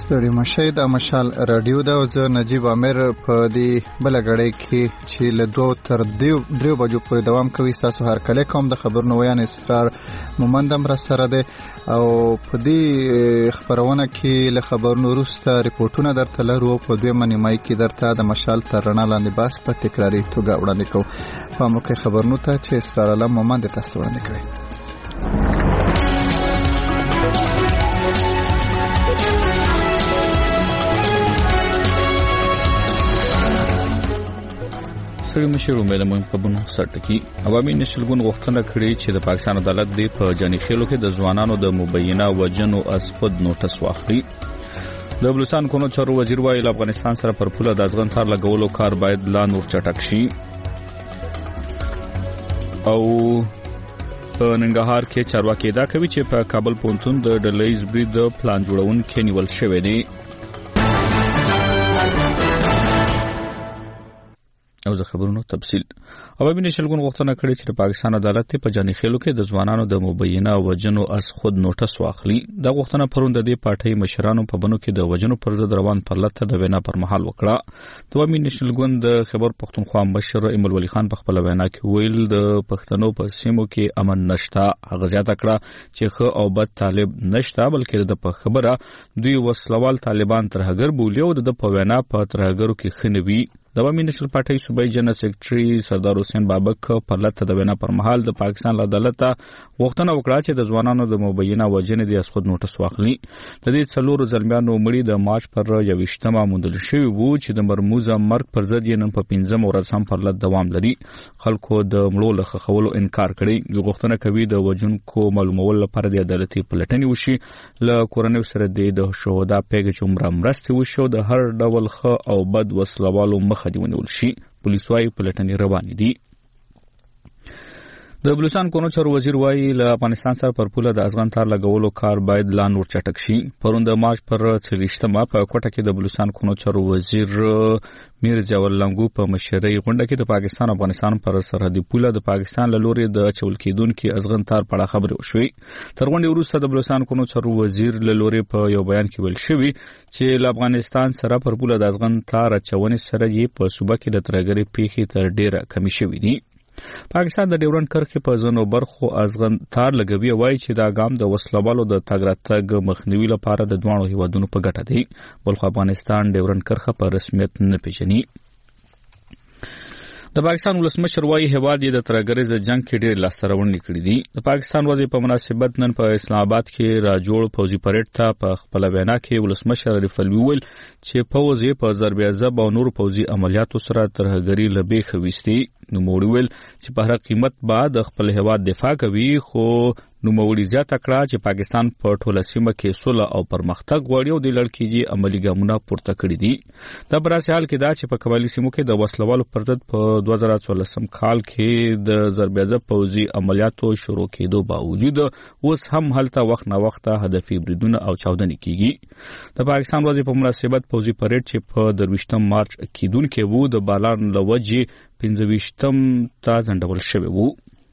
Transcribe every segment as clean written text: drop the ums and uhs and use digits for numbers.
ستړي مشه د مشال رادیو دا او زه نجیب عامر په دې بل غړې کې چې له 2 تر 3 بجو پورې دوام کوي. تاسو هر کله کوم د خبرونو ویان اسرار مومندم را سره ده او په دې خبرونه کې له خبرونو وروسته ریپورتونه درته لرو. په دوی منی مای کې درته د مشال تر رڼا لاندې باس په تکراری توګه وړاندې کوو. په موقع خبرونو ته چې اسرار الله مومند تاسو وړاندې کوي. سړي مشر امید مهم خبرونه سرټکی. عوامي نشلګون غوښتنه کړې چې د پاکستان عدالت د په جاني خېلو کې د ځوانانو د مبینه وجنو از خود نوټس واخلي. د بلوچستان کونو چارو وزیر وایي افغانستان سره پر پوله د ازغن تار لګولو کار باید لا نور چټک شي. او په ننګرهار کې چارواکي دا کوي چې په کابل پونتون د ډلېز برید پلان جوړونکو نیول شوی دی. او زه خبرونو تفصیل. عوامي نشلګون غوښتنه کړې چې د پاکستان عدالت په جاني خېلو کې د ځوانانو د مبینه وجنو از خود نوټس واخلي. دا غوښتنه پرون د دې پارټۍ مشرانو په بنو کې د وجنو پر ضد روان پرلته د وینا پر مهال وکړه. د عوامي نشلګون د خبر پښتونخوا مشر ایمل ولی خان په خپل وینا کې ویل د پښتنو په سیمو کې امن نشته. هغه زیاته کړه چې خو او بد طالب نشته بلکې د په خبره دوی وسلوال طالبان ترهګر بولیو د په وینا په ترهګرو کې خنوي. د عوامي نشل پارټۍ صوبایي جنرال سیکریټري سردار حسین بابک په لته د وینا پر مهال د پاکستان عدالت غوښتنه وکړه چې د ځوانانو د مبینه وجنې د اسخود نوټس واخلي. د دې څلورو زلمیانو مړي د مارچ پر 21 موندل شوی وو چې د مرموزه مرګ پر ضد یې نن په 15 ورځ هم پر لته دوام لري. خلکو د مړو له خښولو انکار کړی. یو غوښتنه کوي د وجونکو معلومول لپاره د عدالتي پلټنې وشي. له کورنۍ سره د شهدا پیګ چمره مرستې وشو. د هر ډول خ او بد وسلوالو مخ دی ونیول شي. پولیس وايي پلټنې روانې دي. د بلوچستان کونو چارو وزیر وايي له افغانستان سره پر پوله د ازغن تار لګولو کار باید لا نور چټک شي. پرون د مارچ پر 23 په کوټه کې د بلوچستان کونو چارو وزیر میر جاول لنګو په مشرۍ غونډه کې د پاکستان افغانستان پر سرحدي پوله د پاکستان له لوري د چول کېدونکو ازغن تار په اړه خبرې وشوي. تر غونډې وروسته د بلوچستان کونو چارو وزیر له لوري په یو بیان کې ویل شوی چې له افغانستان سره پر پوله د ازغن تار چونې سره یې په صوبه کې د ترګری پیخي تر ډیره کمی شوی دی. پاکستان د ډیورنډ کرښې په ځینو برخو ازغن تار لګوي. وایي چې دا ګام د وسلوالو د تګ راتګ مخنیوي لپاره د دوه هیوادونو په ګټه دی. بلخو افغانستان ډیورنډ کرښه په رسمیت نه پیژني. د پاکستان ولسمشر وايي هیواد یې د ترګریز جنگ کې ډېر لاستهراوړنې کړې دي. د پاکستان وزیر په مناسبت نن په اسلام آباد کې راجوړ پوځي پریډ ته په خپل وینا کې ولسمشر عارف الوی ویل چې پوځ یې په ضرب عذاب او نور پوځي عملیاتو سره ترهګری لبې خويستي. نو موړول چې په هر قیمت بعد خپل هیواد دفاع کوي. خو نو موړي زیاته کړه چې پاکستان په ټوله سیمه کې صلح او پرمختګ غواړي او د لړکېږي عملی ګامونه پورته کړی دي. دا پر اساس حال کې دا چې په قبایلی سیمو کې د وسلوالو پر ضد په 2014 کال کې د ضرب عذاب پوځي عملیاتو شروع کېدو باوجود اوس هم هلته وخت نه وخت هدفي بریدونه او چاودنې کیږي. د پاکستان وزیر په مناسبت پوځي پریډ چې په 23 مارچ کېدونکو وو د بالان لوجې 15 ته ځنډول شوی وو.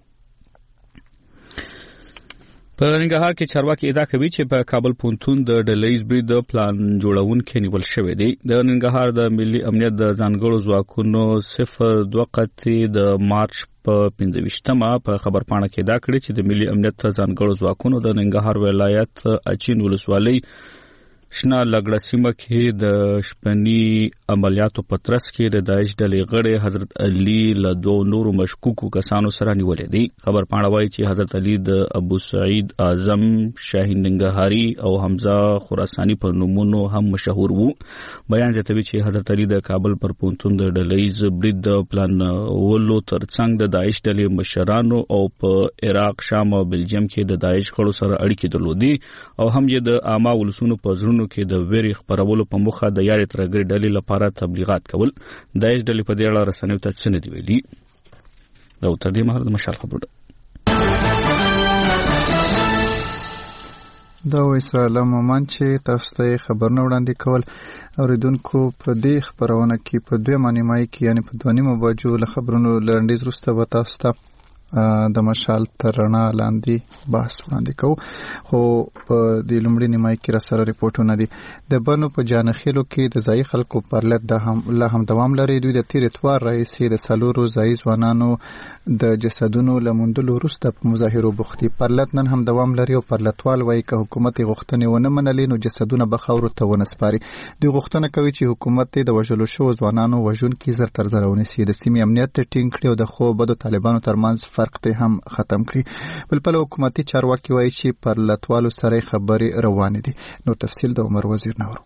په ننګرهار کې چارواکي ادعا کوي چې په کابل پونتون د ډلېز برید پلان جوړونکو نیول شوی دی. د ننګرهار د ملي امنیت د ځانګړو ځواکونو 02 قطعي د مارچ په 15 په خبر پاڼه کې ادعا کړې چې د ملي امنیت ځانګړو ځواکونو د ننګرهار ولایت اچین ولسوالۍ شنه لګړه سیمه کې د شپنی عملیاتو په ترڅ کې د داعش ډلې غړي حضرت علي له دوه نورو مشکوکو کسانو سره نیولې دي. خبر پاڼه وايي چې حضرت علي د ابو سعید اعظم شاهین ننګرهاري او حمزه خراساني په نومونو هم مشهور وو. بیان زیاتوي چې حضرت علي د کابل پر پونتون د ډلېز برید پلان ولو ترڅنګ د داعش ډلې مشرانو او په عراق شام او بلجیم کې د داعش غړو سره اړیکې درلودي او هم یې د عامه ولسونو په زړونو کې د ویری خبرولو په مخه د یاري ترګری ډلې لپاره تبلیغات کول. داعش ډلې په دې اړه رسنیو ته څه نه دی ویلي. دا تر دې مهال د مشال خبره دا اسرائیل مومن چې تاسو ته خبرونه وړاندې کول اوریدونکو په دې خبرونه کې په 2 مانیمای کې یعنی په 2:30 بجو له خبرونو لنډیز وروسته به تاسو ته د مشال تر رڼا لاندې بحث وړاندې کوو. خو په د لومړي نیمایي کې را سره ریپورټونه دي. د بنو په جانخیلو کې د ځایي خلکو پرلط لا هم دوام لري. دوی د تیر اتوار راهیسې د څلورو ځایي ځوانانو د جسدونو له موندلو وروسته په مظاهرو بوخت دي. پرلط نن هم دوام لري او پرلطوال وایي که حکومت غوښتنې ونه منلې نو جسدونه به خاورو ته ونه سپاري. دوی غوښتنه کوي چې حکومت د وژلو شوو ځوانانو وژونکي زر تر زره ونیسي، د سیمې امنیت ټینګ کړي او د ښو بدو طالبانو ترمنځ فرق ته هم ختم کړي. بل پلو حکومتي چارواکي وایي چې پرلطوالو سره خبرې روانې دي. نو تفصیل د عمر وزیر نورو.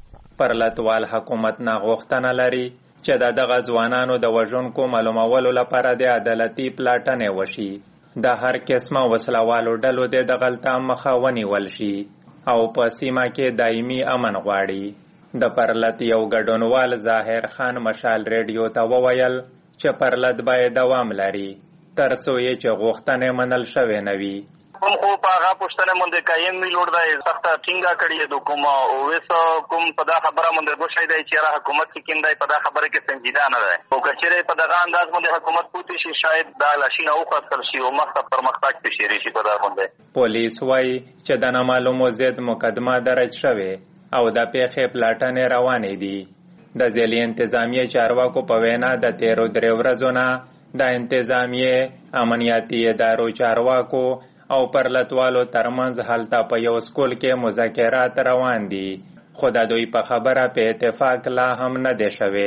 پرلطوال حکومت نه غوښتنه لري چې دغه ځوانانو د وژونکو معلومولو لپاره د عدالتي پلاټنې وشي. د هر قسمه وسلوالو ډلو د دغلطه مخه ونیول شي او په سیمه کې دایمي امن غواړي. د پرلط یو ګډونوال ظاهر خان مشال ریډیو ته وویل چې پرلط باید دوام لري تر څو یې چې غوښتنې منل شوې نه وي. کوم خو په هغه پوښتنه باندې قایم وی لوړ دی سخت ټینګه کړی د کوم او وسو کوم په دا خبره باندې ګوښی دی چې را حکومت کې کیندای په دا خبره کې سنجیده نه ده او کچره په دغه انداز باندې حکومت پوتې شي شاید دا لاشینه او خاص شي او مخه پرمختګ کې شي په دا باندې. پولیس وايي چې د نامعلومو ضد مقدمه درج شوه او د پیښې پلاټنې روانې دي. د ځلې انتظامیه چارواکو په وینا د 13 ورځو نه د انتظامیه امنیتي ادارو چارواکو او پرلطوالو ترمنځ هلته په یو سکول کې مذاکرات روان دي، خو د دوی په خبره په اتفاق لا هم نه دی شوی.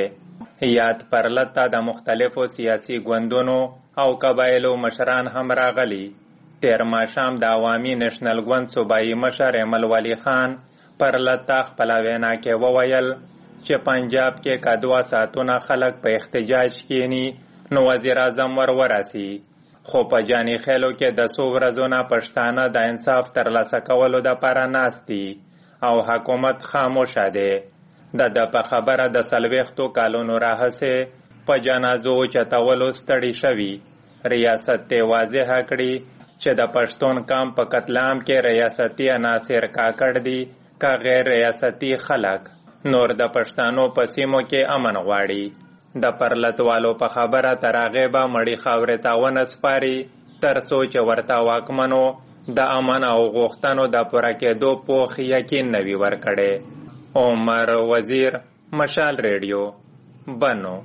یاد پرلط ته د مختلفو سیاسي ګوندونو او قبایلو مشران هم راغلي. تیر ماښام د عوامي نېشنل ګوند صوبایي مشر احمد ولی خان پرلط ته خپله وینا کې وویل چې پنجاب کې که 2 ساعتونه خلک په احتجاج کینی نو وزیر اعظم ورسي. خو په جاني خیلو کې د څو ورځو نه پښتانه د انصاف ترلاسه کولو دپاره ناست دي او حکومت خاموشه دی. د په خبره د 40 کالونو راهیسې په جنازو چتولو ستړي شوي. ریاست ته واضح کړي چې د پښتون قام په قتلام کې ریاستي عناصر کاکړ دي که غیر ریاستي خلک. نور د پښتانو په سیمو کې امن غواړي. د پرلطوالو په خبره تر هغې به مړی خاورې ته ونه سپاري تر څو چې ورته واکمنو د امن او غوښتنو د پوره کېدو پوخ یقین نه وي ورکړی. عمر وزیر، مشال ریډیو، بنو.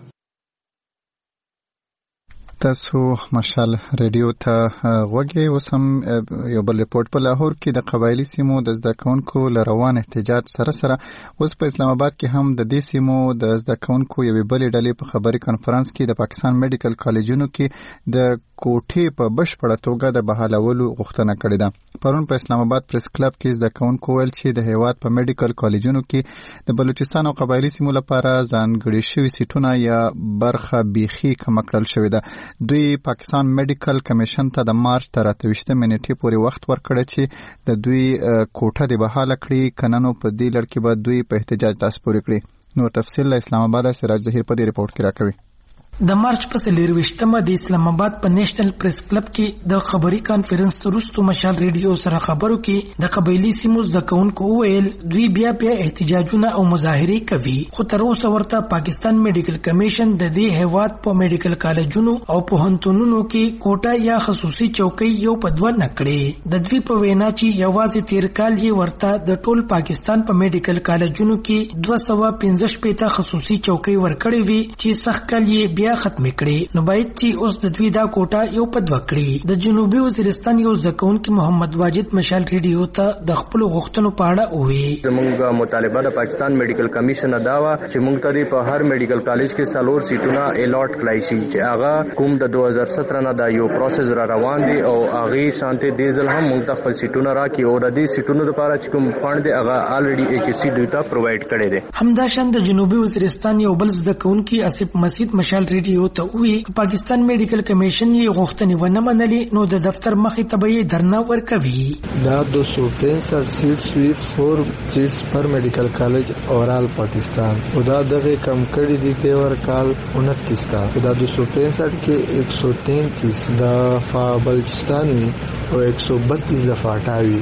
تاسو مشال ریډیو ته غوږی. اوس هم یو بل ریپورت په لاهور کې د قبایلی سیمو د زده کوونکو له روان احتجاج سره اوس په اسلام آباد کې هم د دې سیمو د زده کوونکو یوې بلې ډلې په خبري کانفرنس کې د پاکستان میډیکل کالجونو کې د کوټې په بشپړه توګه د بحالولو غوښتنه کړې ده. پرون په اسلام آباد پریس کلب کې زده کوونکو ویل چې د هیواد په میډیکل کالجونو کې د بلوچستان او قبایلی سیمو لپاره ځانګړي شوي سیټونه یا برخه بیخي کم کړل شوې ده. دوی پاکستان میډیکل کمیشن ته د مارچ تر 28 منېټې پورې وخت ورکړی چې د دوی کوټه د بحاله کړي، کنه نو په دې لړ کې به دوی په احتجاج لاس پورې کړي. نور تفصیل له اسلام آباد سراج ظهیر په دې ریپورت کې راکوي. د مارچ په 24مه د اسلام آباد په نېشنل پریس کلب کې د خبري کانفرنس وروسته مشال ریډیو سره خبرو کې د قبایلی سیمو زده کوونکو ویل دوی بیا احتجاجونه او مظاهرې کوي، خو تر اوسه ورته پاکستان میډیکل کمیشن د دې هیواد په میډیکل کالجونو او پوهنتونونو کې کوټه یا خصوصي چوکۍ یو په دوه نکړي. د دوی په وینا چې یوازې تیر کال یې ورته د ټول پاکستان په میډیکل کالجونو کې 215 خصوصي چوکۍ ورکړې وي چې سخت کال یې بیا ختم کړي، نو باید چې اوس د دوی دا کوټه یو په دوه کړي. د جنوبي وزیرستان یو زده کوونکی محمد واجد مشال ریډیو ته د خپل غوښتنو په اړه وویل. زموږ مطالبه د پاکستان میډیکل کمیشن دا و چې موږ ته په هر میډیکل کالج کې 4 سیټونه الاټ کړای شي چې هغه کوم د 2017 نه دا یو پروسس را روان دي او هغه شانته دیزل هم موږ ته خپل سیټونه راکړي او د دې سیټونو لپاره چې کوم فند دی هغه الریډي ایچ سی دوی ته پرووایډ کړی دی. همداشان د جنوبي وزیرستان یو بل زده کوونکی اسف مسید مشال ریډیو ته وی پاکستان میډیکل کمیشن یې غوښتنې ونه منلې نو د دفتر مخې ته به درنه ورکوي. دا 265 سیټس وی 4 سیټس پر میډیکل کالج اورال پاکستان او دا دغه کم کړي دي تیور کال 29 تا دا 265 کې 133 د بلوچستان او 132 د فاټاوي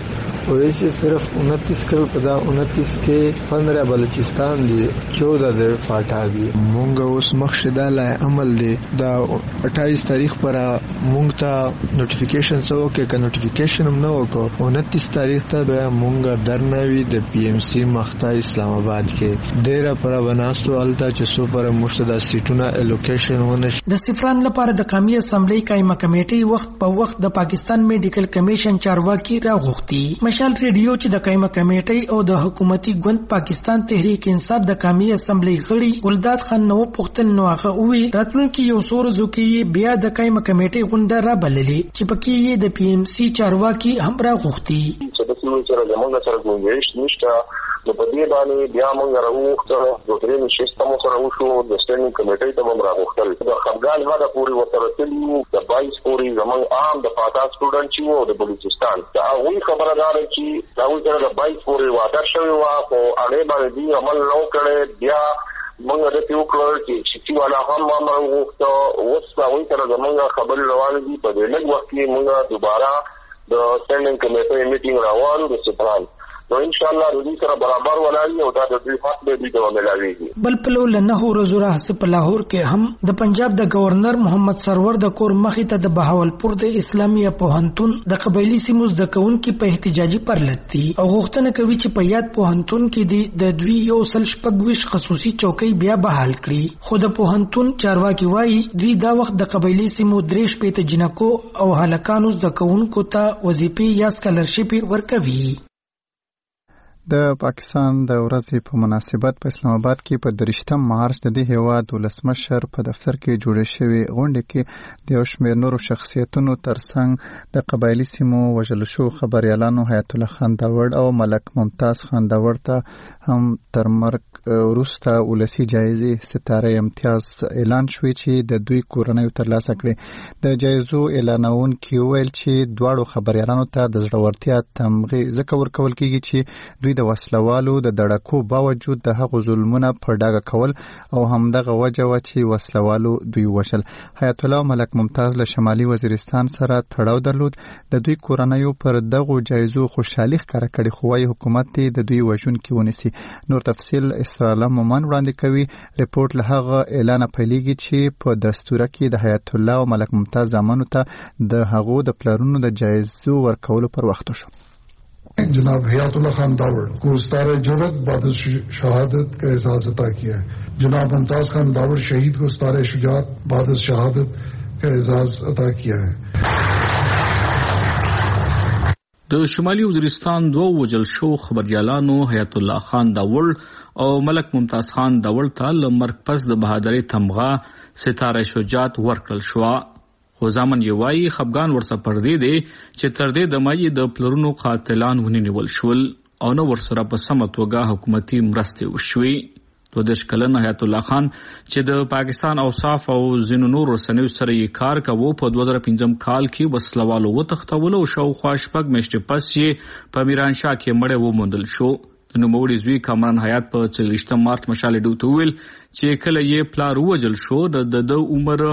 वैसे सिर्फ 29 कल पदा 29 के 15 बलूचिस्तान दी 14 दे फाटा दी मूंगा उस मकसदा ला अमल दे दा 28 तारीख पर मूंगता नोटिफिकेशन सो के नोटिफिकेशन न को 29 तारीख ता मूंगा दरनवी द पीएमसी मख्ता इस्लामाबाद के डेरा पर बनास्तو अलता چې سو پر مشتدا سیټونه الوکیشن ونه د سفران لپاره د قومي اسمبلی قائمه کمیټي وخت په وخت د پاکستان میډیکل کمیشن چارواکي راغوښتي. مشال ریډیو چې د قائمه کمیټي او د حکومتي ګوند پاکستان تحریک انصاف د قومي اسمبلی غړي ګلداد خان نو پختل نو هغه وی راتلونکي یو سور زوکي بیا د قائمه کمیټي غونډه را بللې چې پکې یې د پی ام سی چارواکي هم راغوښتي. چې د سیمې سره زموږ سره ګونګیش نشته نو په دې باندې بیا موږ راوخته د ترې شیسته مو سره وشو د سټینډینګ کمیټې ته موږ راغوښتل د خپګان غاډه پوری وسره تلو د 22 پوری زموږ عام د پاتا سټوډنټ چې وو د بلوچستان دا وی خبردار چې دا وی سره د 22 پوری واده شوی وا او هغه باندې دی عمل نو کړي بیا موږ د یو کلر چې والا هم ما وغوښته اوس وی سره زموږ خبر روان دي په دې لږ وخت کې موږ دوباره د سټینډینګ کمیټې میټینګ راوړو د سپران نو ان شاء الله دوی سره برابر ولاړی او دا د دوی حق به دي ته ملاويږي. بل پلو لنه ورځو راځي په لاهور کې هم د پنجاب د گورنر محمد سرور د کور مخې ته د بهاولپور د اسلامي پوهنتون د قبایلی سیمو د کونکو په احتجاجي پرلتي او غوښتنه کوي چې په یاد پوهنتون کې د دوی یو سل شپږ خصوصي چوکۍ بیا بحال کړي. خو د پوهنتون چارواکي وایي دوی دا وخت د قبایلی سیمو درېش په جنکو او هلکانو د کونکو ته وظیفې یا سکالرشپ ورکوي. د پاکستان د ورځې په مناسبت په اسلام آباد کې په 30 مارچ د دې هیواد ولسمشر په دفتر کې جوړې شوې غونډه کې د یو شمېر نورو شخصیتونو ترڅنګ د قبایلی سیمو وژل شو خبريالانو حیات الله خان داوړ او ملک ممتاز خان داوړ ته هم تر مرګ وروسته ولسی جایزې ستاره امتیاز اعلان شوې چې د دوی کورنۍ ترلاسه کړې. د جایزو اعلانون کې ویل چې دواړو خبريالانو ته د زړورتیا تمغه ذکر ورکول کیږي چې دوی د وسلوالو د دړکو باوجود د هغو ظلمونه پر ډاګه کول او همدغه وجه و چې وسلوالو دوی وشل. حیات الله ملک ممتاز له شمالي وزیرستان سره تړاو درلود. د دوی کورنۍ پر دغه جایزو خوشحالي ښکاره کړې خو وايي حکومت د دوی وژونکي ونیسي. نور تفصیل اسرائیل مومن وړاندې کوي. ریپورت له هغه اعلان پیلېږي چې په دستوره کې د حیات الله او ملک ممتاز زامنو ته د هغو د پلرونو د جایزو ورکولو پر وخت شو. जनाब हयातुल्लाह खान दावड़ को उस्तार जुर्रत बाद शहादत का एहसास अता किया है. जनाब मुमताज खान दावड़ शहीद को उस्तार शुजात बाद शहादत का एहसास अता किया है. د شمالي وزیرستان دوه وجل شو خبريالانو حیات الله خان داوړ او ملک ممتاز خان داوړ ته لمرګ پس د بهادرۍ تمغه ستاره شجاعت ورکړل شو. خو ځامن یې وایي خفګان ورسره پردې دی چې تر دې د مایي د پلرونو قاتلان ونیول شول او نو ورسره په سمه توګه حکومتي مرستې وشوي. 22 کلن حیات الله خان چې د پاکستان اوصاف او ځینو نور رسنیو سره یې کار کاوه په 2015 کال کې وسلوالو وتښتول او شاوخوا شپږ میاشتې پس یې په میرانشاه کې مړی وموندل شو. د نوموړي زوی کامران حیات په 30 مارچ مشال ډیو ته ویل چې کله یې پلار وجل شو د عمر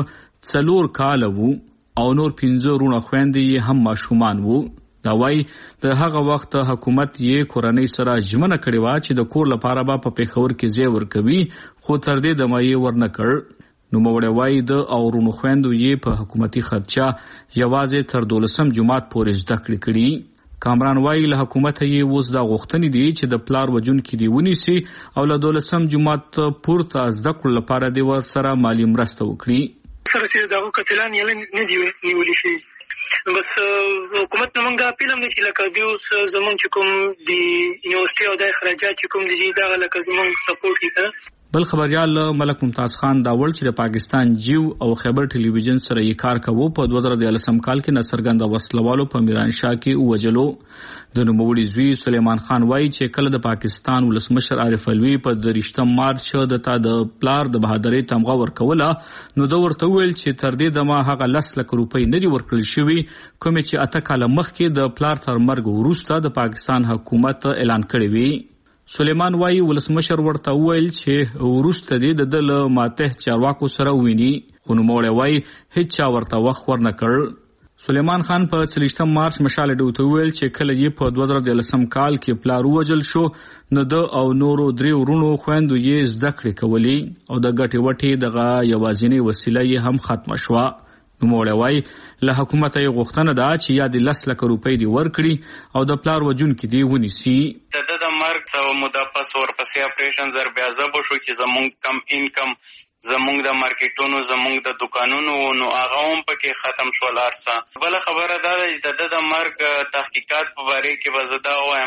4 کال وو او نور 15 رونه خويندې یې هم ماشومان وو. دا وایي د هغه وخت حکومت یې کورنۍ سره ژمنه کړې و چې د کور لپاره به په پیښور کې ځای ورکوي خو تر دې د مایې ورنه کړ. نوموړی وایي د اورونو خويندو یې په حکومتي خرچه یوازې تر 12 جماعت پورې زده کړې کړي. کامران وایي له حکومت یې اوس دا غوښتنې دي چې د پلار وجونکي دی ونیسي او له 12 جماعت پورته زده کړو لپاره دی ور سره مالی مرسته وکړي. سره چې دغه قتلان یې نه دی نیولې شي بس حکومت نمنګ دا پیلم نه چې لکه دیوس زمون چې کوم دی یونیورسيټي او د اخراجات چې کوم دي دا لکه زمون سپورټ کړي. بل خبريال ملک ممتاز خان داوړ چې د پاکستان جیو او خیبر ټلویزیون سره یې کار کاوه په 2013 کال کې نصرګند وسلوالو په میرانشاه کې وجلو. د نوموړي زوی سلیمان خان وایي چې کله د پاکستان ولسمشر عارف علوي په 30 مارچ د پلار د بهادرۍ تمغه ورکوله نو دا ورته ویل چې تر دې دمه هغه 10 لک روپۍ نه دي ورکړل شوي کوم چې اته کال مخکې د پلار تر مرګ وروسته د پاکستان حکومت اعلان کړی وی. سلیمان وایي ولسمشر ورته ویل چې وروسته د دل ماته چارواکو سره ویني خو نوموړی وایي هیڅ چا ورته وخت ورنه کړ. سلیمان خان په 30 مارچ مشال ډوته ویل چې کله یې په 2013 کال کې پلار وجل شو نو د او نورو درې ورونو خويندو یې زده کړې کولې او د ګټې وټې دغه یوازینی وسیله یې هم ختم شوه. نوموړی وایي له حکومت یې غوښتنه ده چې یا د 10 لک روپۍ دی ورکړي او د پلار وجونکي دی ونیسي. د مرګ څو موده پس ورپسې اپریشن زر بیا ځبو شو چې زمونږ کم انکم زمونږ د مارکیټونو زمونږ د دکانونو نو هغه هم پکې ختم شول. ارسه بل خبره ده چې د مرګ تحقیقات په باره کې وزدا وایم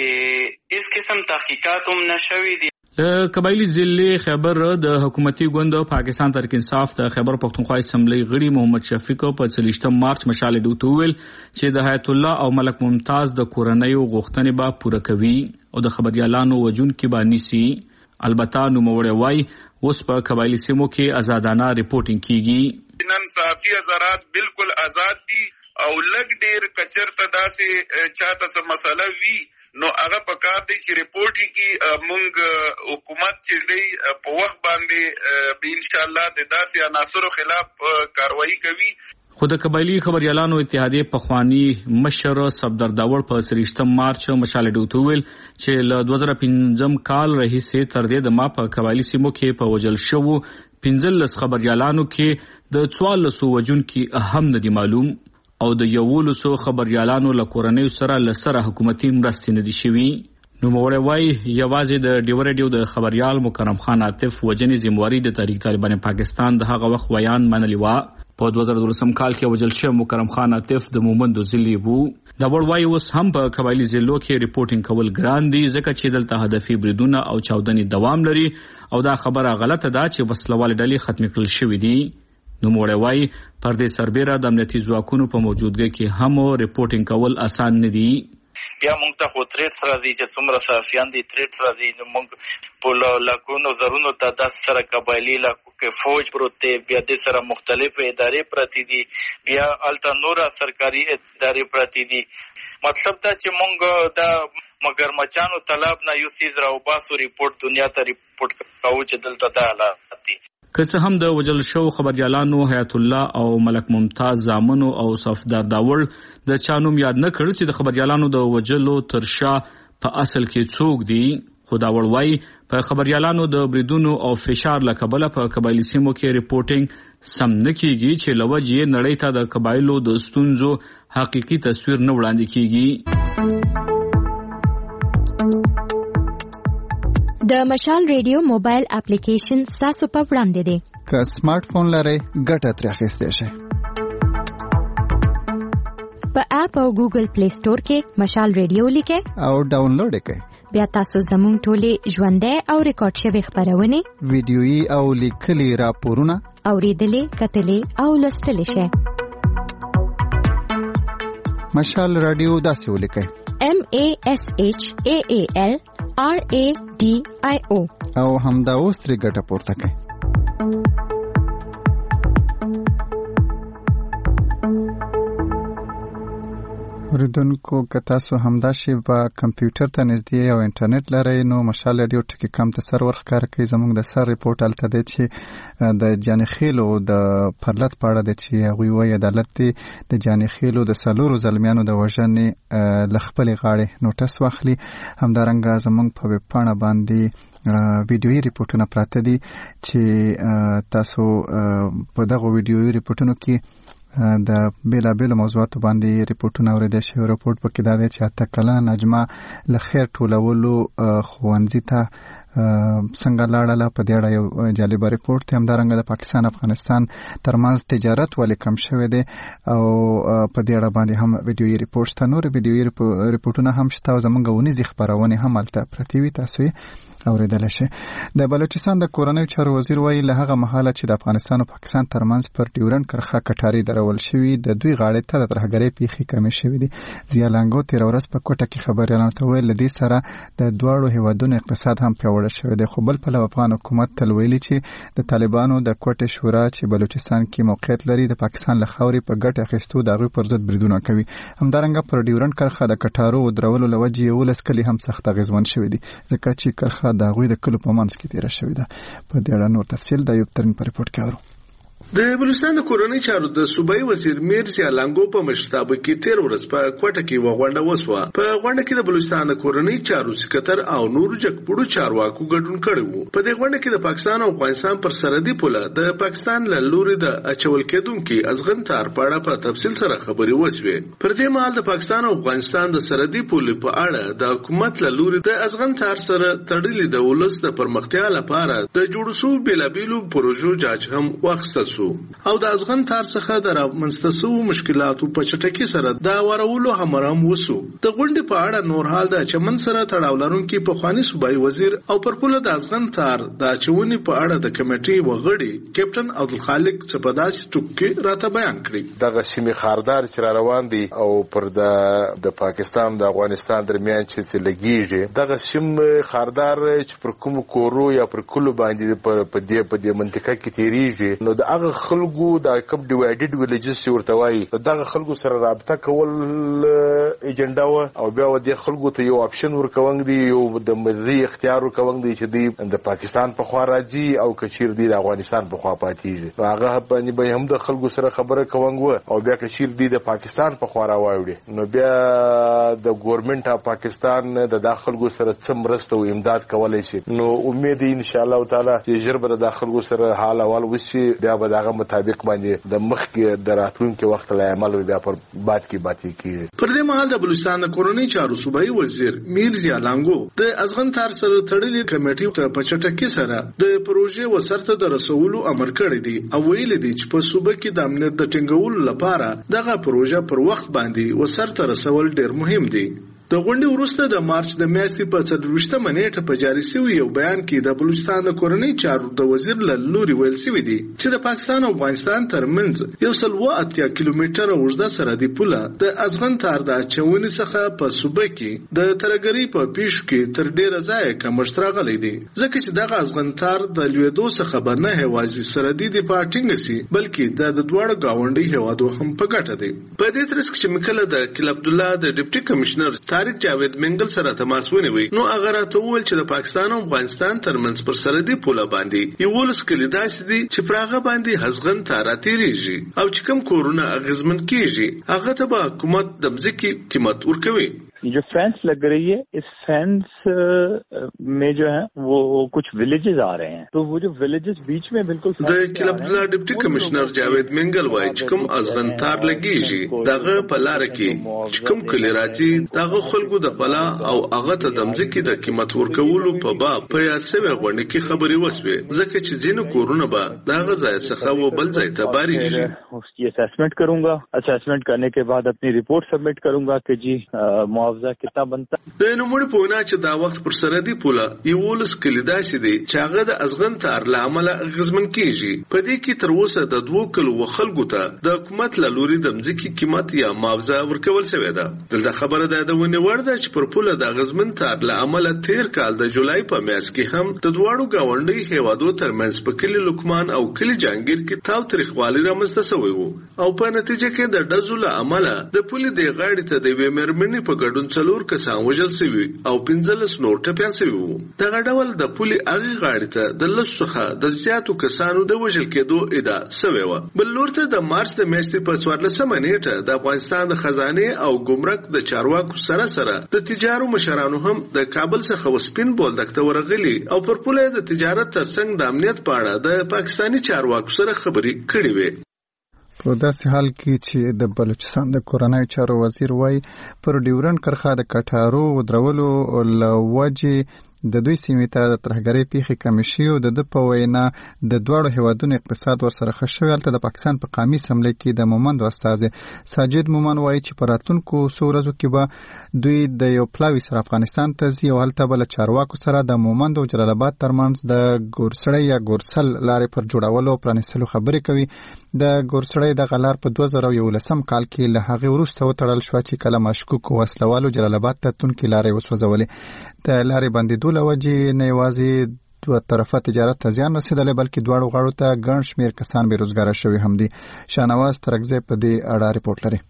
چې هیڅ قسم تحقیقات هم نشوي دي. قبایلی ضلع خیبر د حکومتي ګوند پاکستان تحریک انصاف د خیبر پختونخوا اسمبلی غړي محمد شفیق په 30 مارچ مشال ډوته ویل چې د حیات الله او ملک ممتاز د کورنۍ غوښتنې به پوره کوي او د خبريالانو وجونکي به نیسي. البته نوموړی وایي اوس په قبایلی سیمو کې آزادانه ریپورټینګ کیږي. نن صحافي آزاد بالکل آزاد دي او لګ ډیر کچرته داسې چاته څه مسله وی نو هغه په کار دی چې ریپورټ کی مونږ حکومت چې دی په وخت باندې به ان شاء الله د داسې عناصرو خلاف کاروایی کوي. خو د قبایلی خبريالانو اتحادیه پخوانی مشر صفدر داور په 30 مارچ مشال ډوته ویل چې له 2015 کال راهیسې تر دې د ما په قبایلی سیمو کې په وجل شوو 15 خبريالانو کې د 14 وجونکي اهم ندي معلوم او د 11 خبريالانو له کورنۍ سره حکومتي مرستې نه دي شوي. نو موړی وای یوازې د ډیو ریډیو د خبريال مکرم خان عاطف وجنې ذمہواری د تحریک طالبان پاکستان د هغه وخت بیان منلی و. په 2013 کال کې وجل شوی مکرم خان عاطف د مومندو ضلع وو. دا وړوای اوس هم په قبایلی ضلعو کې ریپورټینګ کول ګران دي ځکه چې دلته هدفي بریدونه او چاودنې دوام لري او دا خبره غلطه ده چې وسلوال ډلې ختم کړل شوې دي. نو موړی وای پر دې سربېره د امنیتي ځواکونو په موجودګۍ کې هم ریپورټینګ کول اسان نه دي. بیا مونږ ته خو تریټ راځي چې څومره صحافیان دي تریټ راځي نو مونږ په لکونو زرونو تعداد سره قبایلی لاکو کې فوج پروت دی بیا د سره مختلف ادارې پرتی دي بیا الته نورا سرکاري ادارې پرتی دي. مطلب دا چې مونږ دا مگر مچانو طلب نه یو سیز راو باسو ریپورت دنیا ته ریپورت کوو چې دلته دا حالات دي. که څه هم د وجل شو خبريالانو حیات الله او ملک ممتاز زامنو او صفدر داور د چانوم یاد نه کړ چې د خبريالانو د وجلو ترشا په اصل کې څوک دي. خدا وړوي په خبريالانو د بریدونو او فشار لکبله په قبایلی سیمو کې ریپورټینګ سم نه کیږي چې لوجې نړۍ ته د قبایلو د ستونزو حقيقي تصویر نه وړاندې کیږي. د مشال ریډیو موبایل اپلیکیشن تاسو په وړاندې دی. که سمارټ فون لرئ ګټه ترې اخیستی شئ. په اپ او ګوګل پلی سٹور کې مشال ریډیو لیکئ او ډاونلوډ یې کړئ. بیا تاسو زموږ ټولې ژوندۍ او ریکارډ شوي خبرونه ویډیويي او لیکلي راپورونه اوریدلې کتلې او لوستلې شئ. مشال رادیو داسې ولیکئ MASHAAL RADIO او همدا اوس ترې ګټه پورته کړئ. اوریدونکو که تاسو همدا شی په کمپیوټر ته نږدې او انټرنیټ لرئ نو مشال رادیو ټکی کم ته سر ورښکاره کوي. زموږ د سر ریپورټ هلته دی چې د جانخیلو د پرلت په اړه دی چې هغوی وایي عدالت دی د جانخیلو د 4 زلمیانو د وژنې له خپلې غاړې نوټس واخلي. همدارنګه زموږ په ویبپاڼه باندې ویډیويي ریپورټونه پراته دي چې تاسو په دغه ویډیويي ریپورټونو کې د بیلابیلو موضوعاتو باندې ریپورټونه اوریدل شوي. ریپورټ پکې دا دی چې 8 کلنه نجمه له خیر ټولولو ښوونځي ته څنګه لاړله. په دې اړه یو جالبه ریپورټ دی. همدارنګه د پاکستان افغانستان ترمنځ تجارت ولې کم شوی دی او په دې اړه باندې هم ویډیويي ریپورټ شته. نور ویډیويي ریپورټونه هم شته او زموږ ونیزي خبرونه هم هلته پرتې وي، تاسو یې اوریدلی شئ. د بلوچستان د کورنیو چارو وزیر وایي له هغه مهاله چې د افغانستان او پاکستان ترمنځ پر ډیورنډ کرښه کټاري درول شوي د دوی غاړې ته د ترهګرۍ پیښې کمې شوي دي. ضیا لانګو تېره ورځ په کوټه کې خبریالانو ته ویل له دې سره د دواړو هیوادونو اقتصاد هم پیاوړی شوی دی. خو بل پلو افغان حکومت تل ویلي چې د طالبانو د کوټې شورا چې بلوچستان کې موقعیت لري د پاکستان له خاورې په ګټه اخیستو د هغوی پر ضد بریدونه کوي. همدارنګه پر ډیورنډ کرښه د کټارو ودرولو له وجې 11 کلي هم سخت اغېزمن شوي دي ځکه چې کرښه د هغوی د کلو په منځ کې تیره شوې ده. په دې اړه نور تفصیل د ایوب ترین په ریپورټ کې اورو. د بلوچستان د کورنۍ چارو د صوبایي وزیر میرزا لانګو په مشرتابه کې 13 ورځ په کوټه کې وغونډه وسوه. په غونډه کې د بلوچستان د کورنۍ چارو سکتر او نورو جګپړو چارواکو ګډون کړی وو. په دې غونډه کې د پاکستان او افغانستان پر سرحدي پوله د پاکستان له لوري د اچول کېدونکو ازغن تار په اړه په تفصیل سره خبرې وشوې. پر دې مهال د پاکستان او افغانستان د سرحدي پولې په اړه د حکومت له لوري د ازغن تار سره تړلې د ولس د پرمختیا لپاره د جوړ شوو بیلابیلو پروژو جاج هم واخیستل شو او د ازغن تار څخه د رامنځته شوو مشکلاتو په چټکۍ سره د وارولو همرام وسو. د غونډې په اړه نور حال د چمن سره تړاو لرونکي پخوانی صوبایي وزیر او پر پوله د ازغن تار د اچونې په اړه د کمیټې وغړي کیپټن عبدالخالق چپداس ټوکی راته بیان کړی. دغه سیمې خاردار چې روان دي او پر د پاکستان د افغانستان درمیان چې لګیږي دغه سیمې خاردار چې پر کوم کورو یا پر کلو باندې په دې منطقه کې تیریږي نو د هغه خلکو د کم ډیوایډډ ویلیجز چې ورته وایي دغه خلکو سره رابطه کول ایجنډا و او بیا و د خلکو ته یو اپشن ورکوونګ دی یو د مزي اختیار ورکوونګ دی چې دی د پاکستان په خوا راځي او کچیر دی د افغانستان په خوا پاتېږي. هغه باندې به هم د خلکو سره خبره کوونګ او بیا کچیر دی د پاکستان په خوا راوړي نو بیا د ګورنمنت اف پاکستان د خلکو سره څه مرسته او امداد کولای شي. نو امید ان شاء الله تعالی چې ژر به د خلکو سره حال اول وشي بیا به دغه مطابق باندې د مخکې د راتلونکي وخت له عمل بیا پر بات کیږي. پر دې مهال د بلوچستان د کورنۍ چارو صوبایي وزیر میرزا لانګو د ازغن تار سره تړلې کمیټې ته په چټکۍ سره د پروژې وسرته د رسولو امر کړی دی او ویل دی چې په صوبه کې د امنیت د ټینګولو لپاره دغه پروژه پر وخت باندې وسرته رسول ډیر مهم دی. د غونډې وروسته د مارچ د میاشتې په 24مه نیټه په جاري شوی یو بیان کې د بلوچستان د کورنۍ چارو د وزیر له لوري ویل شوی دی چې د پاکستان او افغانستان ترمنځ 180 کیلومتره اوږده سرحدي پوله د ازغن تار د اچونې څخه په صوبه کې د ترګری په پیښو کې تر ډیره ځایه کمښت راغلی دی ځکه چې دغه ازغن تار د لویدو څخه به نه هوازي سرحدي د پارټینګ سي بلکې د دواړو گاونډي هوادو هم په ګټه دی. په دې ترڅ کې مکله د کل عبد الله د ډیپټي کمشنر طارق جاوید منګل سره تماس ونیوي نو هغه راته وویل چې د پاکستان او افغانستان ترمنځ پر سرحدي پوله باندې یو ولس کلی داسې دي چې پر هغه باندې ازغن تار تیریږي او چې کوم کورونه اغیزمن کیږي هغه ته به حکومت د ځمکې قیمت ورکوي. जो फेंस लग रही है इस फेंस में जो है वो कुछ विलेजेस आ रहे हैं तो वो जो विलेजेस बीच में बिल्कुल د کل عبد الله ډیپټي کمشنر جاوید منګل وایي چې کوم ازغن تار لګیږي دغه په لار کې چې کوم کلی راځي دغه خلکو د پلا او هغه ته د ځمکې د قیمت ورکولو په باب په یاد سوي غونډه کې خبري وسوي ځکه چې ځینو کورونه به دغه ځای څخه و بل ځای ته باریږي. उसकी असेसमेंट करूंगा असेसमेंट करने के बाद अपनी रिपोर्ट सबमिट करूंगा कि जी کتاب بنتا د نوموړي په وینا چې دا وخت پر سرحدي پوله یولس کلی داسې دی چې هغه د ازغن تار له امله اغیزمن کیږي. په دې کې تر اوسه د 2 کلو خلکو ته د حکومت له لوري د ځمکې قیمت یا معاوضه ورکول شوې ده. دلته خبره ده د ونی ورده چې پر پوله د اغیزمن تار له امله 13 کال د جولای په میاشت کې هم د دواړو گاونډي هیوادو ترمنځ په کلی لوکمان او کلی جانگیر کې تاو تاریخوالي رامنځته شوی وو او په نتیجه کې د ډزو له امله د پولې د غاړې ته د ویمرمنې په ګډون څلور کسان وژل شوي او 15 نور ټپيان شوي وو. دغه ډول د پولې اغه غاړې ته د لس څخه د زیاتو کسانو د وژل کېدو ادعا شوې و. بل لور ته د مارچ د میاشتې په 14مه نیټه د افغانستان د خزانه او ګمرک د چارواکو سره د تجارو مشرانو هم د کابل څخه وسپین بولدک ته ورغلي او پر پوله د تجارت ترڅنګ د امنیت په اړه د پاکستاني چارواکو سره خبرې کړې وې. په داسې حال کې چې د بلوچستان د کورنۍ چارو وزیر وایي پر ډیورن کرښه د کټارو درولو لوجې د دوی سیمې ته د ترهګرۍ پیښې کمې شوې او د په وینا د دواړو هیوادونو اقتصاد ورسره ښه شوی. هلته د پاکستان په قومي اسمبلۍ کې د مومند استازی ساجد مومن وایي چې په راتلونکو څو ورځو کې به دوی د یو پلاوي سره افغانستان ته ځي او هلته به له چارواکو سره د مومند او جلال آباد ترمنځ د ګورسړی یا ګورسل لارې پر جوړولو او پرانیستلو خبرې کوي. د ګورسړی دغه لار په 2011 کال کې له هغې وروسته وتړل شوه چې کله مشکوکو وسلوالو جلال آباد ته تونکې لارې وسوځولې. د لارې بندېدو له وجې نه یوازې دوه طرفه تجارت ته زیان رسېدلی بلکې دواړو غاړو ته ګڼ شمېر کسان بېروزګاره شوي هم دي. شاهنواز ترکزی په دې اړه ریپورټ لري.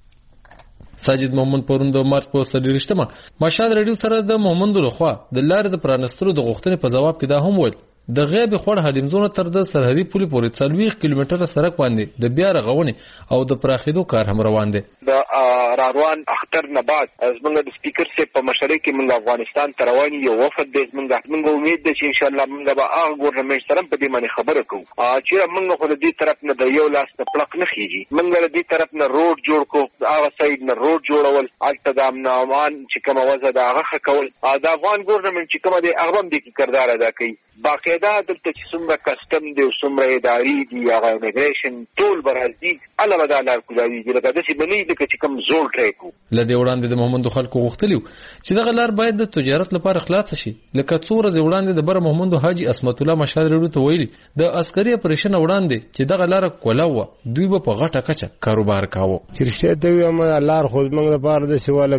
ساجد مومند پرون د مارچ په 23مه مشهد رادیو سره د مومند لخوا د لارې د پرانستلو د غوښتنې په جواب کې دا هم ویل د غیب خور حلیمزونه تر د سرحدي پولې پورې 40 کیلومتره سړک باندې د بیا رغونې او د پراخېدو کار هم روان دی. د راروان اختر نه بعد زموږ د سپیکر سي په مشرۍ کې موږ افغانستان ته روان یو وفد دی. موږ امید ده چې ان شاء الله موږ به هغه ګورنمنت سره په دې باندې خبره کوو چې موږ خو د دې طرف نه د یو لاس نه پلق نه خيږي. موږ د دې طرف نه روډ جوړ کو، هغه ساید نه روډ جوړول، البته د امن امان چې کومه وضع ده هغه کول. د افغان ګورنمنت چې کومه دی هغه هم د کردار ادا کوي. باقاعده دلته چې څومره کسټم دی او څومره اداري دي هغه امیګریشن ټول برازي الله بداله کوي لکه د څه بنې د چې کوم زول ټریکو. لدې وړاندې د محمد خلکو غوښتلیو چې دغه لار باید د تجارت لپاره خلاص شي. لکه څو ورځې وړاندې د بر محمد حاجی اسمت الله مشال رډو ته ویلي د عسکري اپریشن وړاندې چې دغه لار کولاوه دوی به په غټه کچه کاروبار کاوه. چیرته دوی هم لار خو موږ لپاره د سیواله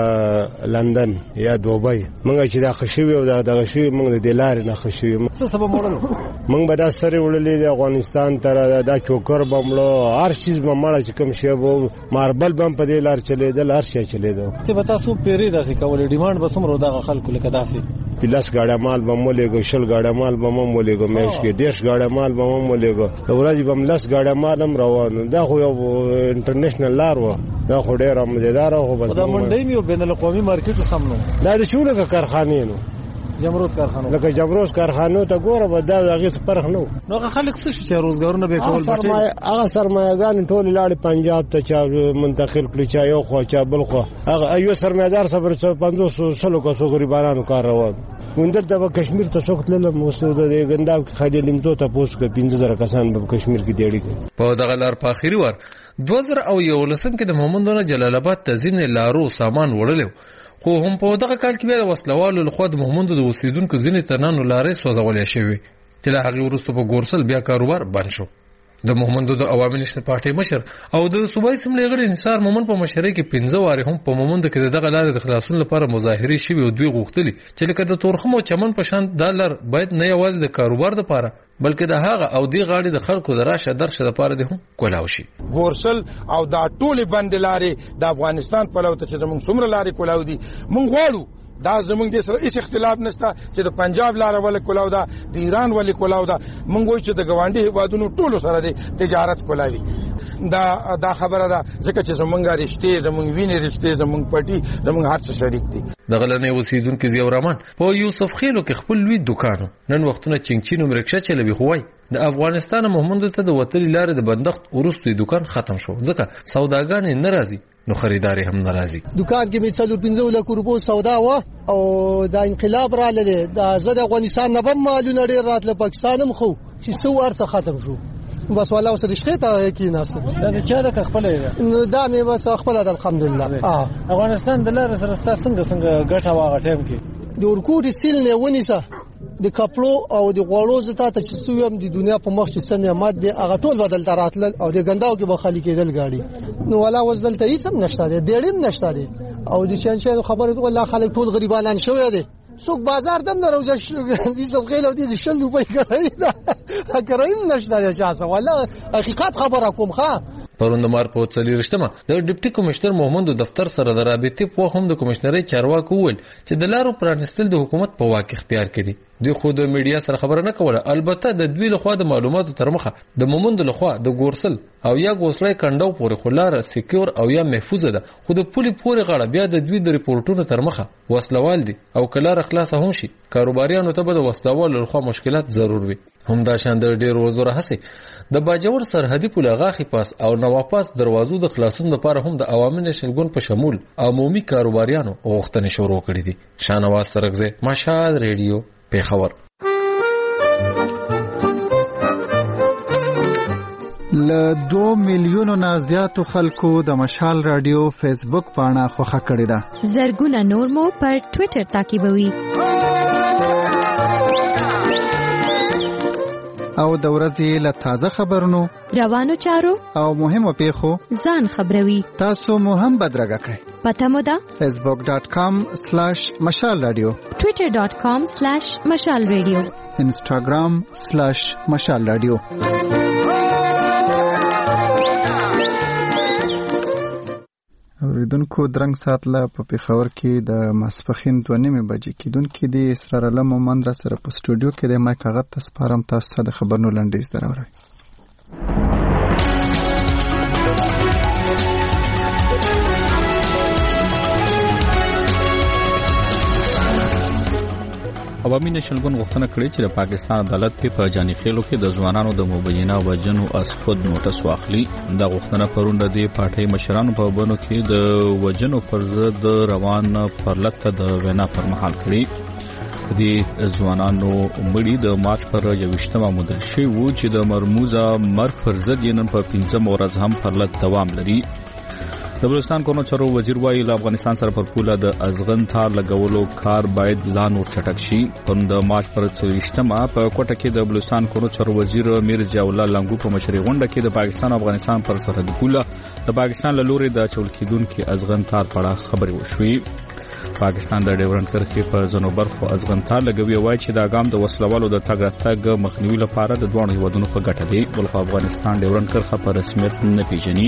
ک لندن یا دوبۍ موږ چې دا خشوي او دغه شی موږ د لار نه خشوي څه سبب مورلو موږ به دا سره وړلې د افغانستان تر دا چوکر بمړو هر چیز به مړ چې کوم شی وو ماربل بم په دې لار چلیدل هر شی چلیدل. ته به تاسو پیری داسې کول ډیماند به څومره دغه خلکو لکه داسې پلاس گاډه مال به مولېګو شل گاډه مال به مولېګو مېش کې 10 گاډه مال به مولېګو ورځي به ملس گاډه مال هم روان. دا خو یو انټرنیشنل لار و، دا خو ډېر مزیدار او بس دا منډي میو بین الاقوامي مارکیټ سمنو دا د شوله کارخانې نو جمرود کارخانو لکه جمروز کارخانو ته ګوره به دا هغه فرق نو. نو خلک څه چې روزګارونه به کول بټي هغه سرمایه‌ګان ټول لاړ پنجاب ته چا منتقل کړی چا یو خو چا بل خو هغه ایو سرمایدار صبر 500 سلو کو سو غریبانو کار روان. وندل د کشمیر ته څوک تلل مسعود د ګنداب خالي لمزو ته پوس ک 15000 کسان په کشمیر کې دیړي په دغه لار په اخیری وار 2011 کې د محمدونو جلال آباد ته ځین لارو سامان وړلو خو هم په دغه کال کې به وسلوالو لخوا د محمدو د اوسیدونکو ځینې تنانو لارې سوځولې شوې چې له هغه وروسته په ګورسل بیا کاروبار بند شو. د محمدو د عوامي نشنل پارټي مشر او د صوبایي اسمبلی غړي انصار مومن په مشرۍ کې 15 واره هم په مومند کې دغه لارې د خلاصون لپاره مظاهره شوي او دوی غوښتلي چې لکه د تورخم او چمن په شان د لار باید نه یوازې د کاروبار لپاره بلکې د هغه او دی غاړي د خلکو د راشه درشه لپاره د هم کولاو شي. ګورسل او دا ټول بند لارې د افغانستان په لور ته چې زموږ څومره لارې کولاو دي مونږ غواړو دا زمونږ د سره هیڅ اختلاف نشته چې د پنجاب لار ول کولاو دا د ایران ول کولاو دا مونږ وایو چې د ګوانډي هوادونو ټولو سره د تجارت کولاوي. دا خبره ده ځکه چې زمونږ رښتې زمونږ وینې رښتې زمونږ پټي زمونږ هر څه شریک دي. د غلنې اوسیدونکو زیو رحمان په یوسف خیلو کې خپل لوی دکان نن وختونه چنګچین مرکشه چلوي خوای د افغانستان محمد ته د وتلې لارې د بندښت ورستوي دکان ختم شو ځکه سوداګان ناراضي نو خریدار هم ناراضي. دکان کې می 15 لک روپو سودا و او دا انقلاب را لید د زړه افغانستان نه بم مالونه ډیر راتله پاکستان هم خو چې څو ورڅ ختم شو بس والله وسه رښتې ته کې ناس دا چا د خپل دا مې بس خپل الحمدلله. افغانستان د لار سره څنګه ګټه واغ ټیم کې د ورکوټ سیل نه ونیسه د کپلو او د غوړو زتا ته چې سویم د دنیا په مخ چې سنمات به هغه ټول بدل تراتل او د ګنداو کې به خالی کېدل غاړي نو ولا وزدل ته هیڅ نشته دی ډېرم نشته دی او د شنشه خبره والله خلک ټول غریبانان شوی دی څوک بازار دم نه روزه دې څوک له دې شل روپۍ کوي دا کریم نشته دی چا څه والله حقیقت خبره کوم ښا. پروند مار په 40مه د ډیپټي کمشنر محمد دفتر سره د رابطې په هم د کمشنري چارواکو ول چې د لارو پرانستل د حکومت په واک اختیار کړي دوی خو د میډیا سره خبره نه کوله. البته د دوی لخوا د معلوماتو تر مخه د مومند لخوا د ګورسل او یا ګوسلای کنداو پورې خلاره سکیور او یا محفوظه ده خو د پولی پورې غاړه بیا د دوی د ریپورتونو تر مخه وسلوال دي او کلار خلاص هم شي کاروباریانو ته به د وسلوال لخوا مشکلات ضرور وي. هم دا شان د ډیر وزره هسي د باجور سرحدي پوله غاخي پاس او نواپاس دروازو د خلاصون لپاره هم د عوامي نشنګون په شمول عمومي کاروباریانو غوښتنې شروع کړې دي. شانواز سرغزه مشال ریډیو پیښور. ل 2 میلیونو نه زیاتو خلکو د مشال رادیو فیسبوک پاڼه خوښه کړې ده. زرګونه نور مو پر ټوئیټر تعقیبوي. او د ورځې له تازه خبرونو روانو چارو او مهمو پیښو ځان خبروي. تاسو مو هم بدرګه کړئ. پته مو ده facebook.com/mashalradio twitter.com/mashalradio instagram/mashalradio. اوریدونکو درنګ سات لا په پیښور کې د ماسپخین 2:30 بجې کېدونکې د اسرار الله مومند را سره په سټوډیو کې د مایک هغه تاسو ته د خبرونو لنډیز دراوړي. عوامي نشنګون غوښتنه کړې چې د پاکستان عدالت په جاني خېلو کې د ځوانانو د مبینه وجنو از خود نوټس واخلي. دا غوښتنه پرون د پارټۍ مشرانو په بونو کې د وجنو پر ضد روان پرلط د وینا پر مهال کړي. د ځوانانو مړي د مارچ پر 21 مودل شوی وو چې د مرموزه مرګ پر ضد یې نن په 15 ورځ هم پرلط دوام لري. د بلوچستان کورنو چارو وزیر وایي له افغانستان سره پر پوله د ازغن تار لګولو کار باید لا نور چټک شي. د مارچ پر 23 په کوټه کې د بلوچستان کورنو چارو وزیر میر ضیاء الله لنګو په مشرۍ غونډه کې د پاکستان او افغانستان پر سرحدي پوله د پاکستان له لوري د چول کېدونکو ازغن تار په اړه خبرې وشوې. پاکستان د ډیورنډ کرښې په ځینو برخو ازغن تار لګوي وایي چې دا ګام د وسلوالو د تګ راتګ مخنیوي لپاره د دوه هیوادونو په ګټه دی. بلخو افغانستان ډیورنډ کرښه په رسمیت نه پیژني.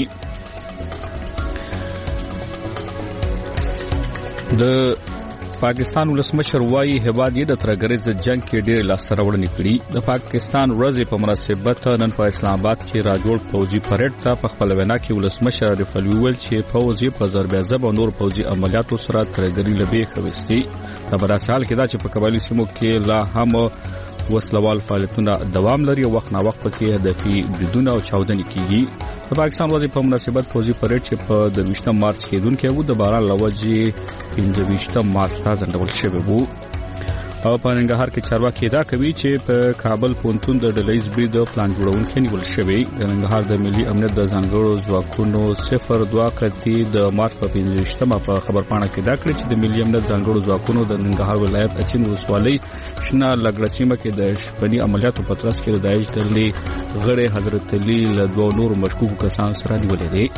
د پاکستان ولسمشر وایي هیواد یې د ترګریز جنگ کې ډېر لاسته راوړنې کړې. د پاکستان ورځې په مناسبت نن په اسلام آباد کې راجوړ پوځي پریډ ته په خپل وینا کې ولسمشر عارف علوي ویل چې پوځ یې په ضربېزب او نور پوځي عملیاتو سره ترګری لبې خوستي. دا په داسې حال کې دا چې په قبایلي سیمو کې لا هم وسلوال فعالیتونه دوام لري او وخت نا وخت پکې هدفي بریدونه او چاودنې کیږي. د پاکستان ورځې په مناسبت پوځي پریډ چې په 22 مارچ کېدونکې وو د باران لوجې 25 مارچ ته ځنډول شوی وو. او په ننګرهار کې چارواکي دا کوي چې په کابل پونتون د ډلهیز برید پلان جوړونکي نیول شوی. د ننګرهار د ملي امنیت د ځانګړو ځواکونو 02 قطعي د مارچ په 15 په خبرپاڼه کې دا کړی چې د ملي امنیت ځانګړو ځواکونو د ننګرهار ولایت اچین ولسوالۍ شنه لګړسیمه کې د شپني عملیاتو په ترڅ کې د داعش ډلې غړي حضرت علي له دوه نور مشکوکو کسانو سره نیولې دي.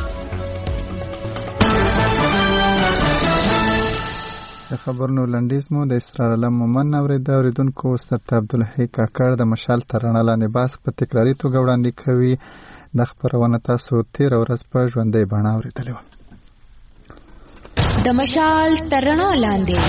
د خبرونو لنډیز مو د اسرار الله مومند اوریدونکو استاد عبدالحی کاکړ د مشال تر رڼا لاندې باسک په تکراري توګه وړاندې کوي. د خبرونه تاسو 13 ورځ په ژوندۍ بڼه اوریدلې و. د مشال تر رڼا لاندې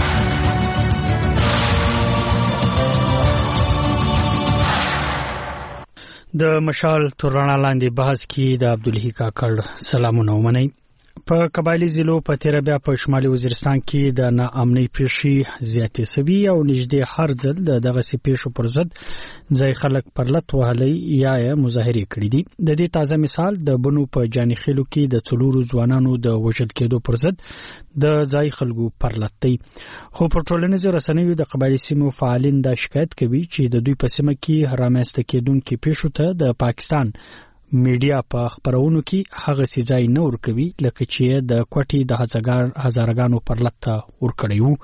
د مشال تر رڼا لاندې بحث کې د عبدالحی کاکړ سلامونه ومنئ. په قبایلی ضلعو په تیر بیا په شمالي وزیرستان کې د ناامنۍ پیښې زیاتې سوي او نږدې هر ځل دغه پیښو پر ضد ځای خلک پرلط وهلي یا مظاهرې کړې دي. د دې تازه مثال د بنو په جاني خېلو کې د څلورو ځوانانو د وژل کېدو پر ضد د ځای خلکو پرلط دی. خو په ټولنیزو رسنیو د قبایلی سیمو فعالین دا شکایت کوي چې د دوی په سیمه کې رامنځته کېدونکې پیښو ته د پاکستان میډیا په خبرونو کې هغه سي ځای نه ورکوي لکه چې د کوټي د هزارګانو پرلط ورکړی وو.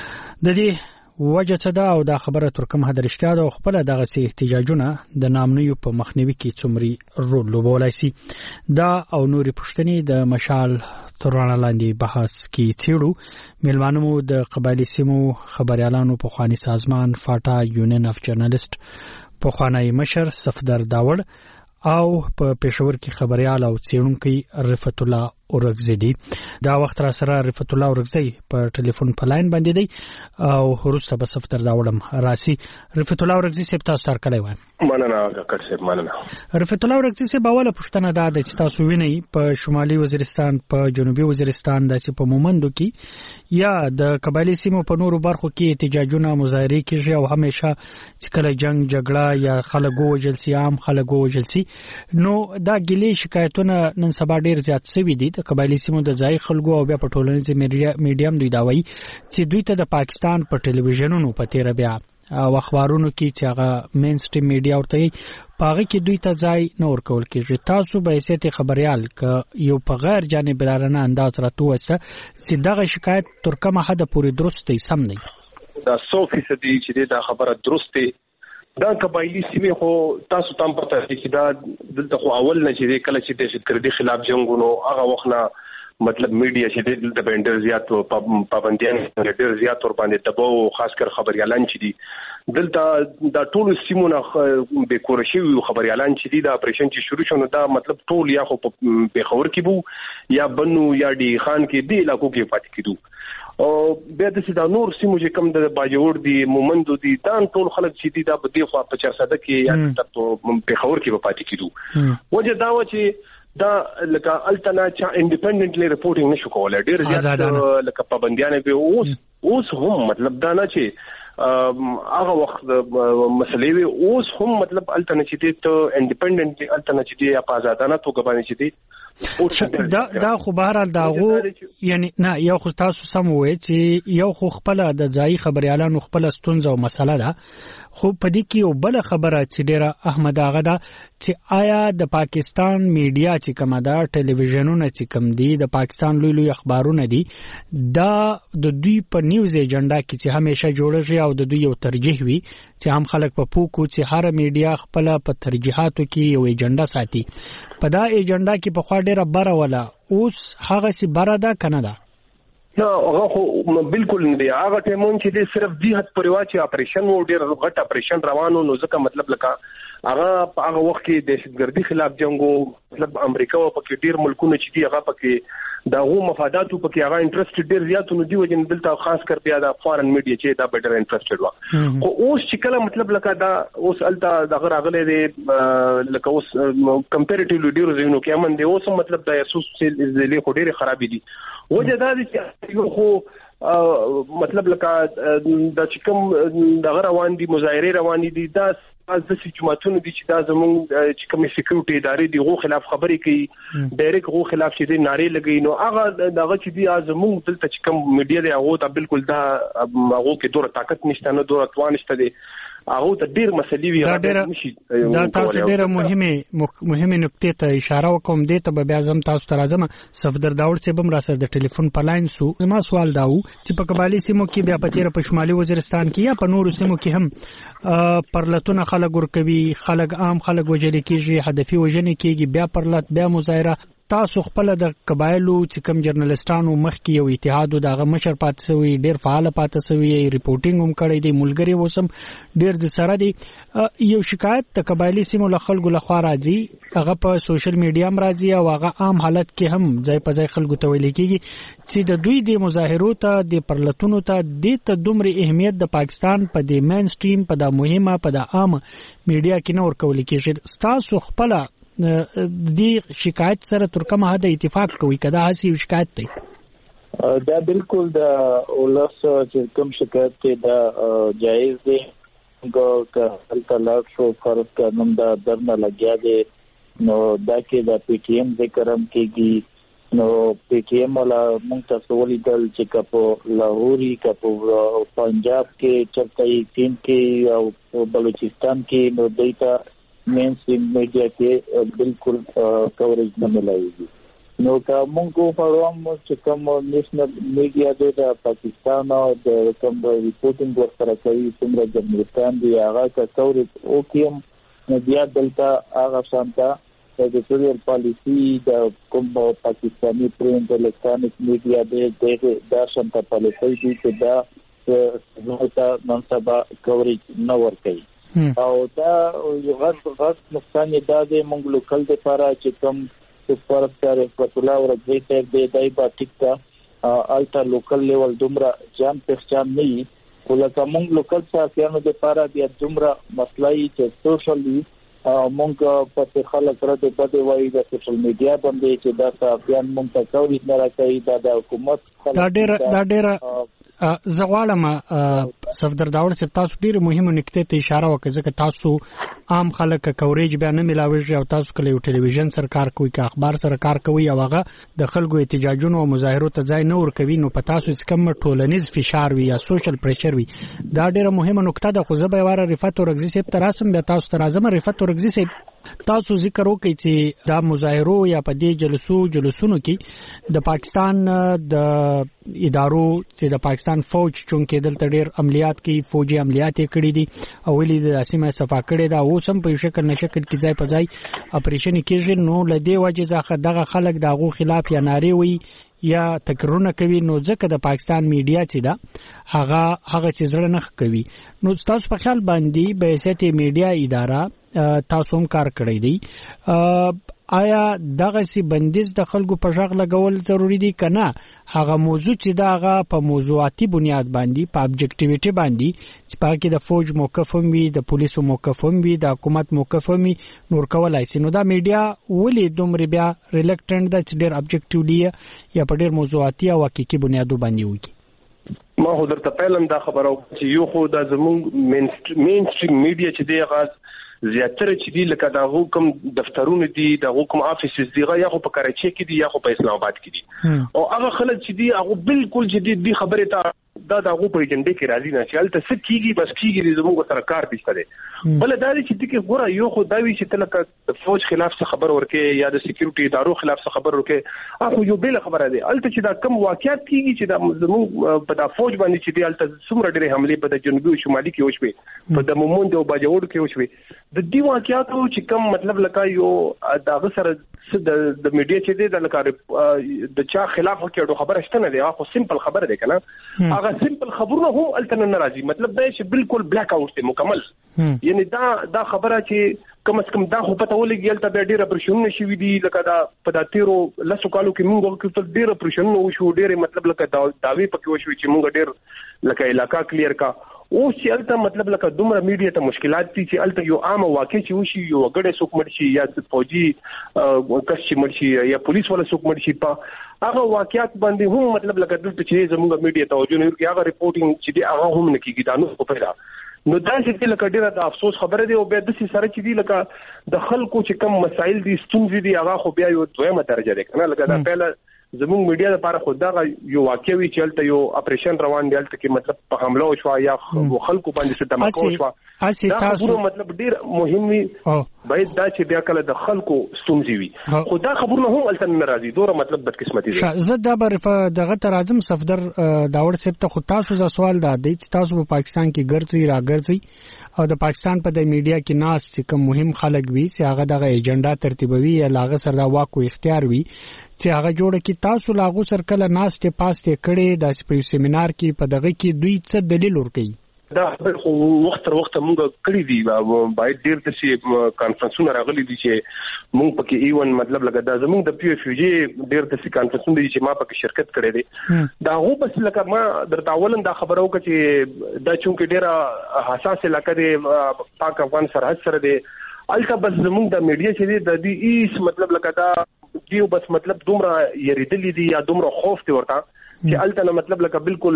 د دې وجه څه ده او دا خبره تر کوم حد رښتیا ده او خپل دغه سي احتجاجونه د نامنیو په مخنیوي کې څومره رول لوبولای سي. دا او نورې پوښتنې د مشال تر رڼا لاندې بحث کې څېړو. میلمانه مو د قبایلي سیمو خبريالانو په خواني سازمان فاټا یونین اف جرنالست په خوانی مشر صفدر داوړ او په پېښور کې خبريال او څېړونکی رفعت الله اورغزي دي. دا وخت را سره رفعت الله اورغزي په ټلیفون په لاین باندې دی او وروسته به صفدر داوړم راسي. رفعت الله اورغزي صاحب تاسو تر کله وایم مننه کاکړ صاحب مننه. رفعت الله اورغزي صاحب اوله پوښتنه دا ده چې تاسو وینئ په شمالي وزیرستان په جنوبي وزیرستان داسې په مومندو کې یا د قبایلی سیمو په نورو برخو کې احتجاجونه مظاهرې کیږي او همیشه چې کله جنگ جګړه یا خلک ووژل سي عام خلک ووژل سي نو دا ګلې شکایتونه نن سبا ډیر زیات سوي دي د قبایلی سیمو د ځای خلکو او بیا په ټولنیز میډیم دوی دا وایي چې دوی ته د پاکستان په ټلویزیونونو په تیر بیا او اخبارونو کې چې هغه مین سټریم میډیا ورته پاغه کې دوی ته ځای نه ورکول کېږي. تاسو به حیثیت خبريال ک یو په غیر جانبدارانه انداز راتوسه چې دغه شکایت تر کومه حد پورې درست دی سم دی؟ دا 100% چې دا خبره درست دی. دا قبایلی سیمې خو تاسو تام پته چې دا دلته خو اول نه چې کله چې د شکردي خلاف جنگونو هغه وخت نه مطلب میډیا چې د بندر زیات پابندیان ډېر زیات ور باندې دباو خاص کر خبريالان چې دي دلته دا ټول سیمونه به کورشي خبريالان چې دي دا اپریشن چې شروع شونه دا مطلب ټول یا خو په خبر کې بو یا بنو یا ډی خان کې دی علاقو کې پاتې کېدو او به د سیدا نور سیمو چې کم د باجوړ دي مومندو دي دا ټول خلک چې دي دا په دی خو په 400 کې یا په خبر کې پاتې کېدو وجه دا و چې دا لکه التنا چا انډیپندنټلی ریپورټینګ نشو کولای ډیر زیات لکه پابندیانه به اوس هم مطلب دا نه چې هغه وخت مسلې وي اوس هم مطلب التنا چې ته انډیپندنټلی التنا چې یا په آزادانه توګه باندې چې دا خو بهرحال داغو یعنی نه یو خو تاسو سم وایي چې یو خو خپل د ځای خبريالانو خپل ستونزه او مسله ده خو په دې کې یو بل خبره چې ډیره احمد هغه ده چې آیا د پاکستان میډیا چې کوم ده ټلویزیونونه چې کوم دي د پاکستان لوی اخبارونه دي دا د دوی په نیوز ایجنډا کې چې همیشه جوړږي او د دوی یو ترجیح وي چې هم خلک په پوکو چې هر میډیا خپل په ترجیحاتو کې یو ایجنډا ساتي په دا ایجنډا کې په خوا ډیره بره ولا اوس هغه سي بره ده کنه ده هغه خو بالکل نه دی هغه ټیمون چې دی صرف دی حد پروا چې اپریشن و ډیر غټ اپریشن روانو نو ځکه مطلب لکه هغه په هغه وخت کې دهشتګردي خلاف جنگو مطلب امریکا او پکې ډیر ملکونه چې دی هغه پکې داغو مفاداتو پکې هغه انټرست ډیر زیات نو دی وجه دلته خاص کر بیا د فارن میډیا چې دا بیٹر انټرستډ و خو اوس چې کله مطلب لکه دا اوس الته دغه راغله دی لکه اوس کمپیریټیولی ډیر زینو کې امن دی اوس مطلب د اسوس زلي خو ډیر خرابې دي وجه دا دي چې خو مطلب لکه د چکم دغه روان دي مظاهره روان دي دا د سچماتونو دي چې دا زموږ چې کوم سکیورټي ادارې دي غو خلاف خبرې کوي ډایرکټ غو خلاف چې دي ناره لګي نو هغه دغه چې دي زموږ دلته چې کوم میډیا دی هغه ته بالکل دا هغه کې دوره طاقت نشته نه دوره توان نشته دي هغه ته ډیر مسلې وي دا تاسو ډیره مهمه نقطه ته اشاره وکوم دې ته بیا زم تاسو ته راځم صفدر داوود صاحب هم را سره د ټلیفون په لاین سو زما سوال داو چې په قبایلی سیمو کې بیا په تیر په شمالي وزیرستان کې یا په نورو سیمو کې هم پرلتونه خلک ورکوي خلک عام خلک وجل کېږي هدفي وجنې کېږي بیا پرلت بیا مظاهره تاسو خپل د قبایلو چې کوم جرنالستانو مخ کې یو اتحاد او دغه مشر پاتې سوی ډیر فعال پاتې سوی ریپورټینګ هم کړی دی ملګری وسم ډیر د سره دی یو شکایت د قبایلی سیمو له خلکو لخوا راځي هغه په سوشل میډیا هم راځي او هغه عام حالت کې هم ځای په ځای خلکو ته ویل کېږي چې د دوی د مظاهرو ته د پرلتونو ته د دومره اهمیت د پاکستان په د مین سټریم په د مهمه په د عام میډیا کې نه ورکول کېږي تاسو خپل دی شکایت سره تر کومه حد اتفاق کوي کدا هسي شکایت دی دا بالکل دا ولس چې کوم شکایت دی دا جایز دی ګو کله شو فرض کړم دا درنه لګیا دی نو دا کې دا پی ټی ایم ذکرم کېږي نو پی ټی ایم ولا مونږ تاسو ولیدل چې کپو لاهوري کپو پنجاب کې چرته تین کې او بلوچستان کې نو دیتا مین سټریم میډیا کې بالکل کوریج نه ملایي نو کوم پروګرام چې کوم نېشنل میډیا د پاکستان او د کوم ریپورټینګ ورسره کوي څومره جرنالستان دی هغه کوریج او کوم میډیا دلته هغه شانته د ایډیټوریال پالیسی د کوم پاکستاني پرنټ الکترونیک میډیا د دا شانته پالیسی دی چې دا نو نن سبا کوریج نه ورکوي او دا یو غټ نقصان دا د مونږ لوکل د لپاره چې کوم سپورت سره په ټوله ورځ ته د دای په ټیکا الټا لوکل لیول دومره جام پہچان نه وي ولکه مونږ لوکل ساتيانو د لپاره بیا دومره مسلې چې سوشلی مونږ په خلک سره د بده وایي د سوشل میډیا باندې چې دا ساتيان مونږ ته کوي نه راځي دا د حکومت دا ډېر زغوالم صفدر داوود چې تاسو ډیر مهمه نکته ته اشاره وکړه چې تاسو عام خلک کوریج بیان نه ملاويږي او تاسو کله یو ټلویزیون سرکار کوي که اخبار سرکار کوي او هغه د خلکو احتجاجونو او مظاهرو ته ځای نه ور کوي نو په تاسو څخه کوم ټولنیز فشار وي یا سوشل پریشر وي دا ډیره مهمه نکته ده خو زه به واره رفعت ورغزي سپ تراسم به تاسو ترازم رفعت ورغزي سپ تاسو ذکر وکړئ چې دا مظاهرو یا په دې جلوسونو کې د پاکستان د ادارو چې د پاکستان فوج چونکې دلته ډېر عملیات کوي فوجي عملیات یې کړي دي او ولې د اسمه صفا کړي دا اوس هم په شکل نشکل کې ځای په ځای اپریشن کېږي نو لدې وجه ځکه دغه خلک دغه خلاف یا ناري وي یا تکرارونه کوي نو ځکه د پاکستان میډیا چې دا هغه چې زړه نه کوي نو تاسو په خیال باندې به حیثیت میډیا اداره تاسو هم کار کړی دی آیا دغه سی بندیز د خلکو په ژغ لګول ضروری دي کنه هغه موضوع چې دغه په موضوعاتي بنیاد باندې په ابجکټیویټي باندې چې په کې د فوج موقف هم وي د پولیسو موقف هم وي د حکومت موقف هم وي نور کولای شي نو دا میډیا ولې دومره بیا ریلیکټنټ د ډېر ابجکټیولی یا په ډېر موضوعاتي او حقيقي بنیادو باندې وي ما هو درته پیلم دا خبره چې یو خو د زموږ مین سټریم میډیا چې دی غاز زیاتره چې دی لکه دا حکم دفترونه دي د حکم افیسز دی یا خو په کراچي کې دي یا خو په اسلام آباد کې دي او هغه خلک چې دی هغه بالکل چې دی خبره ته دا دغه په ایجنډا کې راځي نه چې الته څه کیږي بس کیږي زموږ سره کار پېښ دی بل دا چې دغه ګوره یو خو دا وی چې تلکه فوج خلاف څه خبر ورکې یا د سکیورټي ادارو خلاف څه خبر ورکې هغه یو بل خبره دی الته چې دا کم واقعیت کیږي چې دا زموږ په د فوج باندې چې دی الته څومره ډېرې حمله په د جنوبي او شمالي کې وشوي په د مومند او باجوړ کې وشوي د دې واقعیاتو چې کم مطلب لکه یو دا سره د میډیا چې دی د لکه د چا خلاف ورکې خبره شته نه دی هغه سیمپل خبره ده کنه هغه سیمپل خبرونه هم الته نه راځي مطلب دا چې بالکل بلیک اوټ دی مکمل یعنی دا خبره چې کم از کم دا خو پته ولګي الته به ډیره پرشن شي وي لکه دا په د تیرو لسو کالو کې موږ کې ډیره پرشن وشو ډیره مطلب لکه داوی پکې وشو چې موږ ډیر لکه علاقہ کلیر کا اوس چې الته مطلب لکه دومره میډیا ته مشکلات دي چې الته یو عام واقع چې وشي یو غړې څوک مړ شي یا فوجي کس چې مړ شي یا پولیس ولا څوک مړ شي په هغه واقعیت باندې هم مطلب لکه دلته چې زموږ میډیا توجه نه کوي هغه ریپورتینګ چې دی هغه هم نه کیږي دا نو پیدا نو دا چې لکه ډیره د افسوس خبره دی او بیا د سره چې دی لکه د خلکو چې کم مسایل دي ستونزې دي هغه خو بیا یو دویمه درجه ده کنه لکه دا پهله زموږ میډیا لپاره خو دا یو واقع وی چې الته یو اپریشن روان دی الته کې مطلب په حمله وشو یا خلکو باندې څه دماکو وشو دا خبره مطلب ډیر مهم وي باید دا چې بیا کله د خلکو ستونزې وي خو دا خبرونه هم الته نه راځي دوره مطلب بدقسمتي دي زه دا به دغه تر اعظم صفدر داور صاحب ته خو تاسو ز سوال دا دی چې تاسو په پاکستان کې ګرځي راګرځي او د پاکستان په د میډیا کې ناس چې کوم مهم خلک وي چې هغه دغه ایجنډا ترتیبوي یا لاغه سره دا واکو اختیار وي چې هغه جوړه کې تاسو لاغو سر کله ناشته پاسته کړي د سپیو سیمینار کې په دغه کې دوی څه دلیل ورکړي دا خو وخت تر وخت موږ کړی دی باید ډیر څه کانفرنسونه راغلي دي چې موږ پکې ایون مطلب لګا دا زموږ د پی ایف یو جی ډیر څه کانفرنسونه دي چې ما پکې شرکت کړی دي دا هو بس لکه ما درته اولن دا خبرو چې دا چونکه ډیره حساس علاقه دی پاک افغان سرحد سره دی الته بس زموږ د میډیا چې دی د دې ایس مطلب لکه دا دیو بس مطلب دومره یریدلی دي یا دومره خوف دی ورته چې الته مطلب لکه بالکل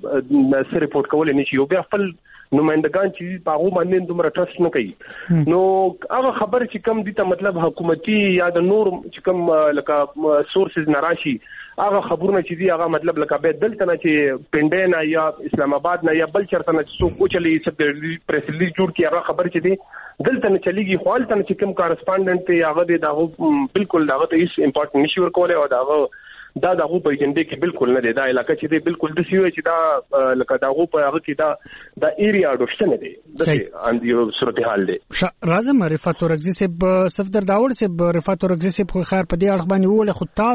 سره ریپورت کول نه شي او بیا خپل نمائندگان چې په هغه باندې دومره ټرست نه کوي نو هغه خبر چې کم دي ته مطلب حکومتي یا د نور چې کم لکه سورسز ناراشي هغه خبرونه چې دي هغه مطلب لکه به دلته نه چې پندین یا اسلام آباد نه یا بل چرته نه څوک چلی سب پریس ریلیز جوړ کی هغه خبر چې دي دلته نه چلیږي خو دلته چې کم کارسپانډنټ ته هغه دا بالکل دا ته هیڅ امپورټنت نشي ورکول او دا دغه په ایجنډا کې بالکل نه دی دا علاقہ چې دی بالکل د سیوي چې دا لکه دغه په هغه کې دا ایریا اډوپشن دی د اندیو صورتحال دی راځم رفعت اورغزي صاحب صفدر داور صاحب رفعت اورغزي صاحب خو خیر په دې اړه باندې وله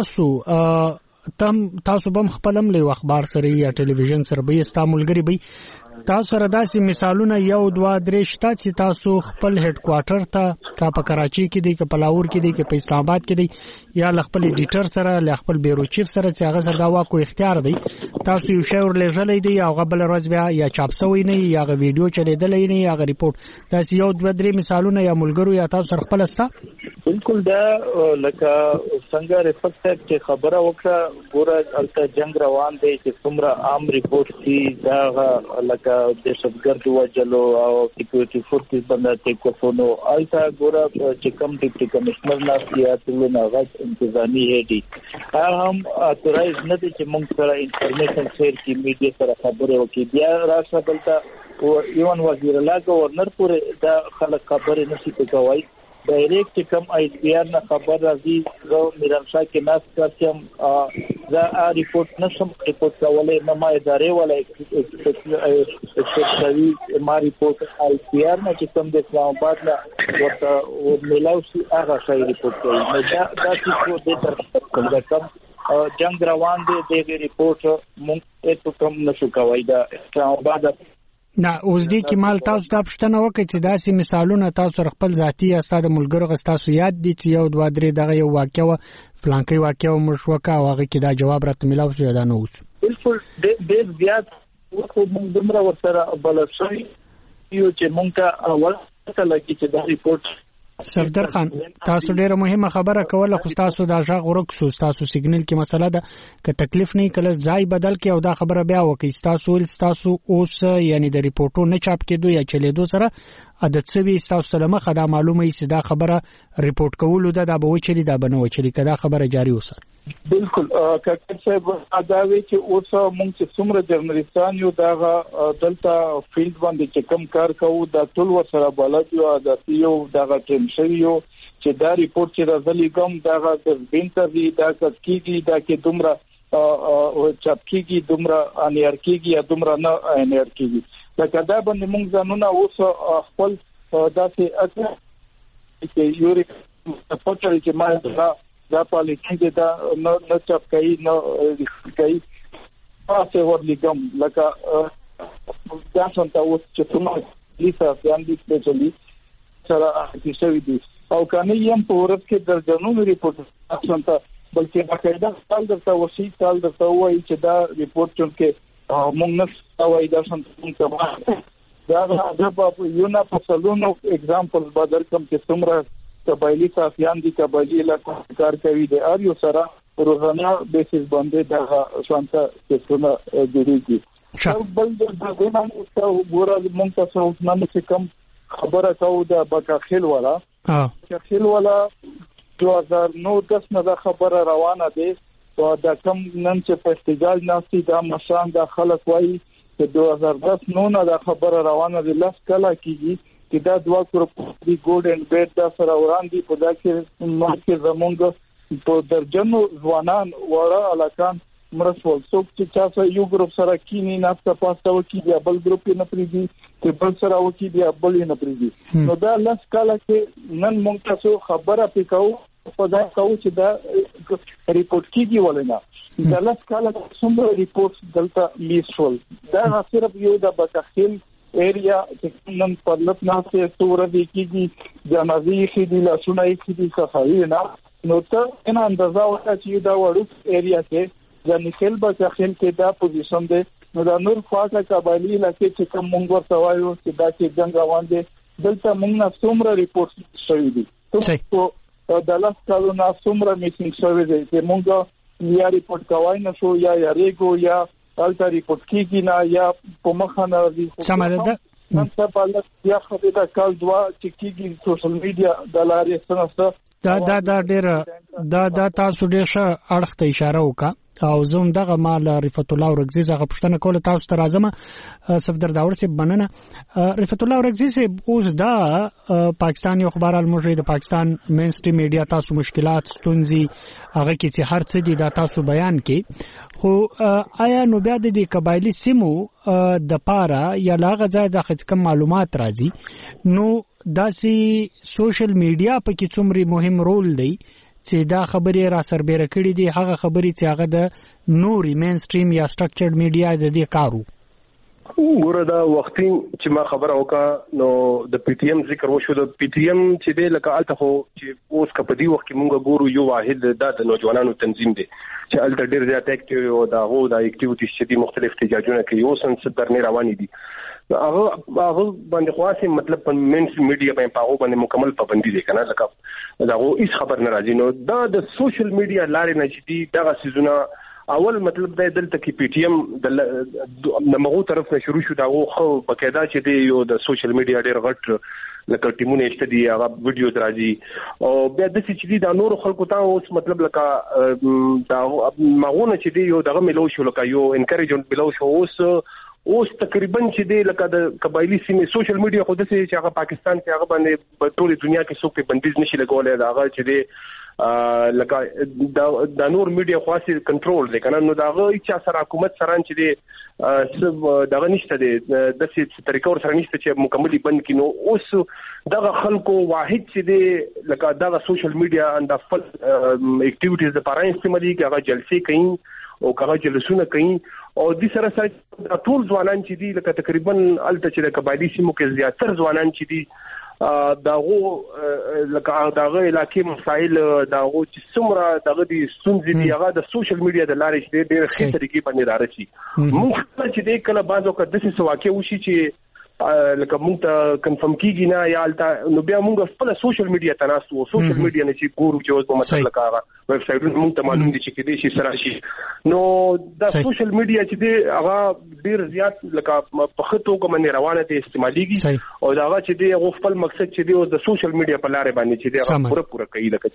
خو تاسو بم خپلم له اخبار سره یا ټلویزیون سره به استعمالګری به تاسو سره داسې مثالونه یو دوا درې شته چې تاسو خپل هډ کوارټر ته کا په کراچي کې دی که په لاهور کې دی که په اسلام آباد کې دی یا خپل ایډیټر سره له خپل بیرو چیف سره چې هغه سره دا واکو اختیار دی تاسو یو شی ورلېږلی دی او غبل ورځ بیا یا چاپ شوی نه یا غو ویډیو چلیدلې نه یا غو ریپورت داسې یو دوا درې مثالونه یا ملګرو یا تاسو سره خپل استا بالکل دا لکه څنګه رفعت صاحب چې خبره وکړه ګوره الته جنگ روان دی چې څومره عام ریپورت دي دا لکه دهشتګرد وجلو او سکیورټي فورسز باندې کوفونو الته ګوره چې کوم ډیپټي کمشنر ناسیا ټول غږ انتظامی هدي هم اتورایز نه دي چې موږ سره انفارمیشن شیر کی میډیا سره خبره وکړي بیا راځه بلته او ایوان وزیر الله گورنر پورې دا خلک خبرې نشي کوي ډایرکټ کوم آی پی آر نه خبر راځي زه میرانشاه کې ناس کوم زه ریپورت نشم ریپورت کولای نه ما ادارې ولا ایکسپیکټوي ما ریپورت آی پی آر نه چې کوم د اسلام آباد نه ورته ملاو شي هغه شی ریپورت کوي نو دا چې د کوم جنگ روان دی د ریپورت مونږ ته کوم نشو کوي دا اسلام آباد نه اوس دې کې مال تاسو ته پښتنه وکړي چې داسې مثالونه تاسو خپل ذاتی استاد ملګرو غستاسو یاد دي چې یو دوه درې دغه یو واقعه و فلانکي واقعه و مشوکه هغه کې دا جواب راته ملاو شو دا نه اوس بالکل ډېر زیات موږ دمر ورسره بل شي یو چې مونږ اول څه لګي چې دا ریپورت صفدر خان تاسو ډیره مهمه خبره کوله خو تاسو دا ژغ ورکسو تاسو سیګنل کې مسله ده ک تکلیف نه کله ځای بدل کې او دا خبره بیا وکي تاسو اوس یعنی د ریپورتو نه چاپ کېدو یا چلیدو سره عادت سوي تاسو سلامه خدا معلومه ای چې دا خبره ریپورت کول دا به وچلی دا بنو وچلی کدا خبره جاری وسه بالکل کاکړ صاحب اداوي چې اوس مونږ چې څومره جرنالستان یو دا دلته فیلډ باندې چې کم کار کوو دا ټول ورسره بلد یو د یو دغه ټیم شویو چې دا ریپورت چې راځي کوم دغه د بنتري دا کیږي دا کې دومره چاپ کیږي دومره انیر کیږي یا دومره نه انیر کیږي دا کدا باندې مونږ ځانونه اوس خپل داسې اته چې یوري پټړي چې ما دا پالیټي دا نه چاپ کوي نه کوي تاسو ورلګم لکه دا څنګه اوس چې څومره لیسا باندې سپیشلی سره اکټیوي دي او کنه یم په ورځ کې درجنونو ریپورت څنګه بلکې باقاعده سال درته وشي سال درته وایي چې دا ریپورت چې مونږ نه وایي دا څنګه دا په یو نه په سلونو اگزامپل بدر کوم چې څومره قبایلی صافیان دي قبایلی علاقو کار کوي د اریو سره روزانه بیسیس باندې دا څنګه څنګه جوړیږي بل د دغه نو ګورل مونږ تاسو نن څه کم خبره کوو د بکاخیل والا بکاخیل والا 2009 نه دا خبره روانه ده او دا کم نن چې په احتجاج ناسي دا مشان د خلک وایي چې 2010 نه دا خبره روانه ده لاس کله کیږي چې دا دوا ګروپ دی ګوډ اند بیډ دا سره وړاندې په دا کې مارکه زمونږ په درجنو ځوانان وړه علاقان مرسول څوک چې تاسو یو ګروپ سره کینی نه تاسو وکي بیا بل ګروپ نه پریدي چې بل سره وکي بیا بل نه پریدي نو دا لاس کاله کې نن مونږ تاسو خبره پکاو په دا کوم چې دا ریپورت کیږي ولنه دا لاس کاله څومره ریپورت دلته لیسول دا صرف یو د بکخیل ایریا چې نن په لپاره چې تور دي کیږي جنازي خېدي لاسونه خېدي صفایي نه نو ته ان اندازه وکړه چې دا وړو ایریا کې ځنې خل بکخیل کې دا پوزیشن ده نو دا نور خاصه قبایلی لکه چې کوم مونږ ورته وایو چې دا چې جنگ روان دي دلته مونږ نه څومره ریپورت شوی دي ته د لاس کالو نه څومره میټینګ شوی دی چې مونږ یا ریپورت کوای نه شو یا ریګو یا الټا ریپورت کیږي نه یا په مخه نه دي سمه ده نن څه په لږ یا خو دا کال دوا چې کیږي سوشل میډیا د لارې څنګه دا ډېر دا تاسو ډېر اړخ ته اشاره وکړه او زوم دغه مال رفعت الله ورغزي زغه پښتنه کوله تاسو ته راځم صفدر داور سي بننه رفعت الله ورغزي سي اوس دا پاکستان یو خبر الموجي د پاکستان مین سټریم میډیا تاسو مشکلات ستونزي هغه کې چې هر څه دي دا تاسو بیان کې خو آیا نو بیا د قبایلی سیمو د پاره یا لاغه ځای د خڅکم معلومات راځي نو داسي سوشل میډیا په کې څومره مهم رول دی چې دا خبرې را سربېره کړې دي هغه خبرې چې هغه د نوري مین سټریم یا سټرکچرډ میډیا د دې کارو ګوره دا وختي چې ما خبره وکړه نو د پی ټی ایم ذکر وشو د پی ټی ایم چې د لکه الته خو چې اوس کپدي وخت کې مونږ ګورو یو واحد د نوجوانانو تنظیم دی چې الته ډېر زیات اکټیو او دا اکټیویټیز چې د مختلف احتجاجونه کوي اوس هم څه درنه روانې دي هغه باندې خاصه مطلب په مین میډیا باندې پاغو باندې مکمل پابندي دي کنه لکه دا هیڅ خبر نه راځي نو دا د سوشل میډیا لارې نه چې دغه سيزونه اول مطلب د دلته کې پی ټی ایم د مغو طرف نه شروع شو دا خو بقاعده چې دی یو د سوشل میډیا ډېر غټ لکه ټیمونه شته دي هغه ویډیو درازي او بیا د چې دا نور خلکو ته اوس مطلب لکه دا مغونه چې دی یو دغه ملو شو لکه یو انکریجمنت ملو شو اوس اوس تقریبا چې دی لکه د قبایلی سیمې سوشل میډیا خو داسې چې هغه پاکستان کې هغه باندې په ټول دنیا کې څوک په بندیز نشي لګولای دا هغه چې دی لکه د نور میډیا خاصه کنټرول دی کنه نو دا هغه چې سره حکومت سره چې دی دغه نشته دی د څه طریقو سره نشته چې مکملي بند کینو اوس دغه خلکو واحد چې دی لکه دغه سوشل میډیا اند خپل اکټیویټیز لپاره استعمالي هغه جلسې کوي او هغه جلسونه کوي او د سره سره ټول ځوانان چې دي لکه تقریبا الته چې د قبایلی سیمو کې زیاتره ځوانان چې دي داغه لکه داغه علاقې مسایل داغه چې څومره دغه دي ستونزې دي هغه د سوشل میډیا د لارې چې ډېر ښه طریقې باندې راځي موږ چې د کله بازو کې د څه واقع وشي چې لکه مونږ ته کنفرم کیږي نه یا الته نو بیا مونږ خپل سوشل میډیا ته ناستو سوشل میډیا نه چې ګورو چې اوس په مثلا لکه ویب سټایټونه مونږ ته معلوم دي چې کېدې شي سره شي نو دا سوشل میډیا چې دی هغه ډیر زیات لکه په خطو کوم نه روانه دي استعماليږي او دا هغه چې دی هغه خپل مقصد چې دی اوس د سوشل میډیا په لارې باندې چې دی هغه پوره کوي لکه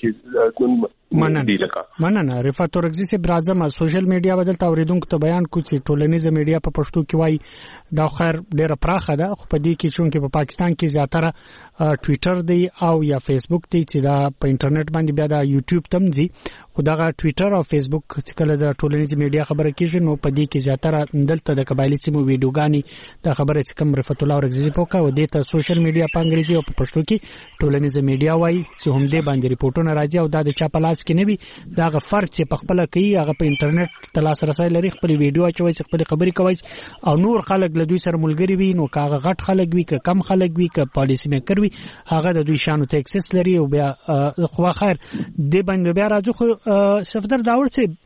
چې مننه رفعت اورغزي سے برازم سوشل میډیا بدل توریدونکو ته بیان کو چې ټولنیزه میډیا په پښتو کې وای دا خیر ډیره پراخه ده خو په دې کې چې په پاکستان کې زیاتره ټوئیټر دی او یا فیسبوک دی چې دا په انټرنیټ باندې بیا دا یوټیوب تم دي خو دا ټوئیټر او فیسبوک چې کله د ټولنیزه میډیا خبره کیږي نو په دې کې زیاتره دلته د قبایلی سیمو ویډیوګانی دا خبره چې کوم رفعت الله اورغزي پوکا و دې ته سوشل میډیا په انګریزي او په پښتو کې ټولنیزه میډیا وای چې هم دې باندې ریپورتونه راځي او دا د چا په لاس کې نه وي دا غ فرد چې په خپل کوي هغه په انټرنیټ ته لاسرسي لري خپل ویډیو اچوي خپل خبري کوي او نور خلک له دوی سره ملګری وي نو کاغه غټ خلک وي که کم خلک وي که پالیسی میکر وي هغه د دوی شانو ته اکسس لري او بیا خو خیر دې باندې بیا راځو خو صفدر داور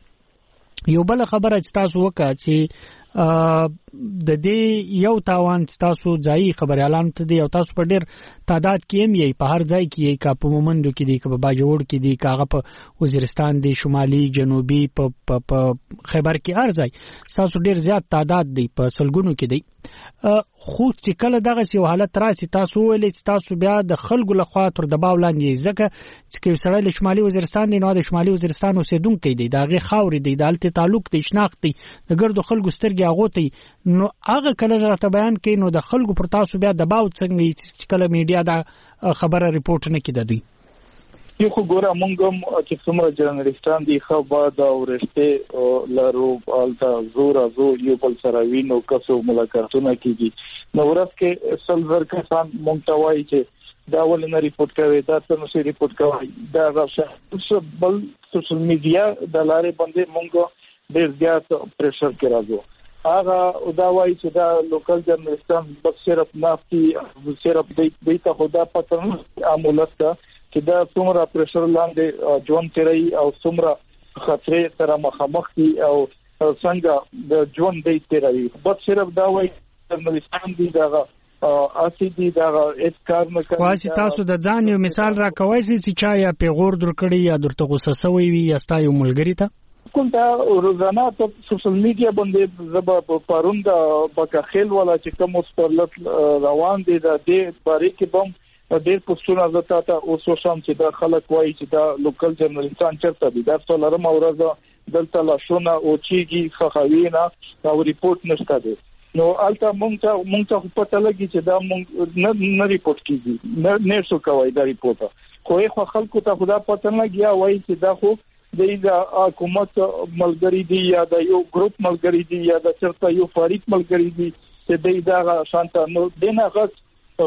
چې یو بل خبره چې تاسو وکړه چې د دې یو تاوان چې تاسو ځای خبر اعلان ته دی او تاسو په ډیر تعداد کې هم یې په هر ځای کې یې کا په مومندو کې دی کا په باجوړ کې دی کاغه په وزیرستان دی شمالي جنوبي په خیبر کې هر ځای تاسو ډیر زیات تعداد دی په سلګونو کې دی خو چې کله دغه سی حالت راشي تاسو ولې تاسو بیا د خلکو لخوا تر دباو لاندې ځکه چې سره له شمالي وزیرستان دی نو د شمالي وزیرستان اوسیدونکو دی دغه خاورې دی د الته تعلق دی شناخت دی د ګردو خلکو سترګې هغه ته نو هغه کله راته بیان کوي نو د خلکو پر تاسو بیا دباو څنګه چې کله میډیا دا خبره ریپورت نه کړي دوی یو خو ګوره مونږ چې څومره جرنالستان دي خو بعد اورشته لارو التا زور یو بل سره وینو کسو ملاقاتونه کیږي نو ورځ کې سلور کسان مونږ ته وایي چې دا ولنه ریپورت کوي دا څنګه ریپورت کوي دا راشه بل سوشل میډیا د لارې باندې مونږ ډیر زیات پریشر کې راځو هغه دا وایي چې دا لوکل جرنالستان بس صرف نافتی صرف د ته خدا پته عملت چې دا څومره پریشر لاندې ژوند کوي او څومره خطرې سره مخامخ دي او څنګه د ژوند دی کوي بس صرف دا وایي جرنالستان دي دا اسی دي دا اس کار نه کوي واسي تاسو د ځان یو مثال را کوي چې چا یا پیغور درکړي یا درته غوسه سوي وي یا ستا یو ملګری ته کوم دا روزانه په سوشل میډیا باندې زبا پروند بکه خیل ولا چې کوم مستقلت روان دي د دې باره کې بم ډېر پښتون ازتا ته اوس وشم چې دا خلک وایي چې دا لوکل جرنالستان چرته دي دا څلورم ورځ دلته لا شونه او چیږي خخوینه او ریپورت نشته دي نو الته مونږ ته پته لګي چې دا مونږ نه ریپورت کیږي نه شو کوي دا ریپورت خو خلکو ته خدا پته نه لګي وایي چې دا خو د حکومت ملګری دي یا د یو ګروپ ملګری دي یا د چرته یو فریق ملګری دي چې دا شانته نو دنه غږ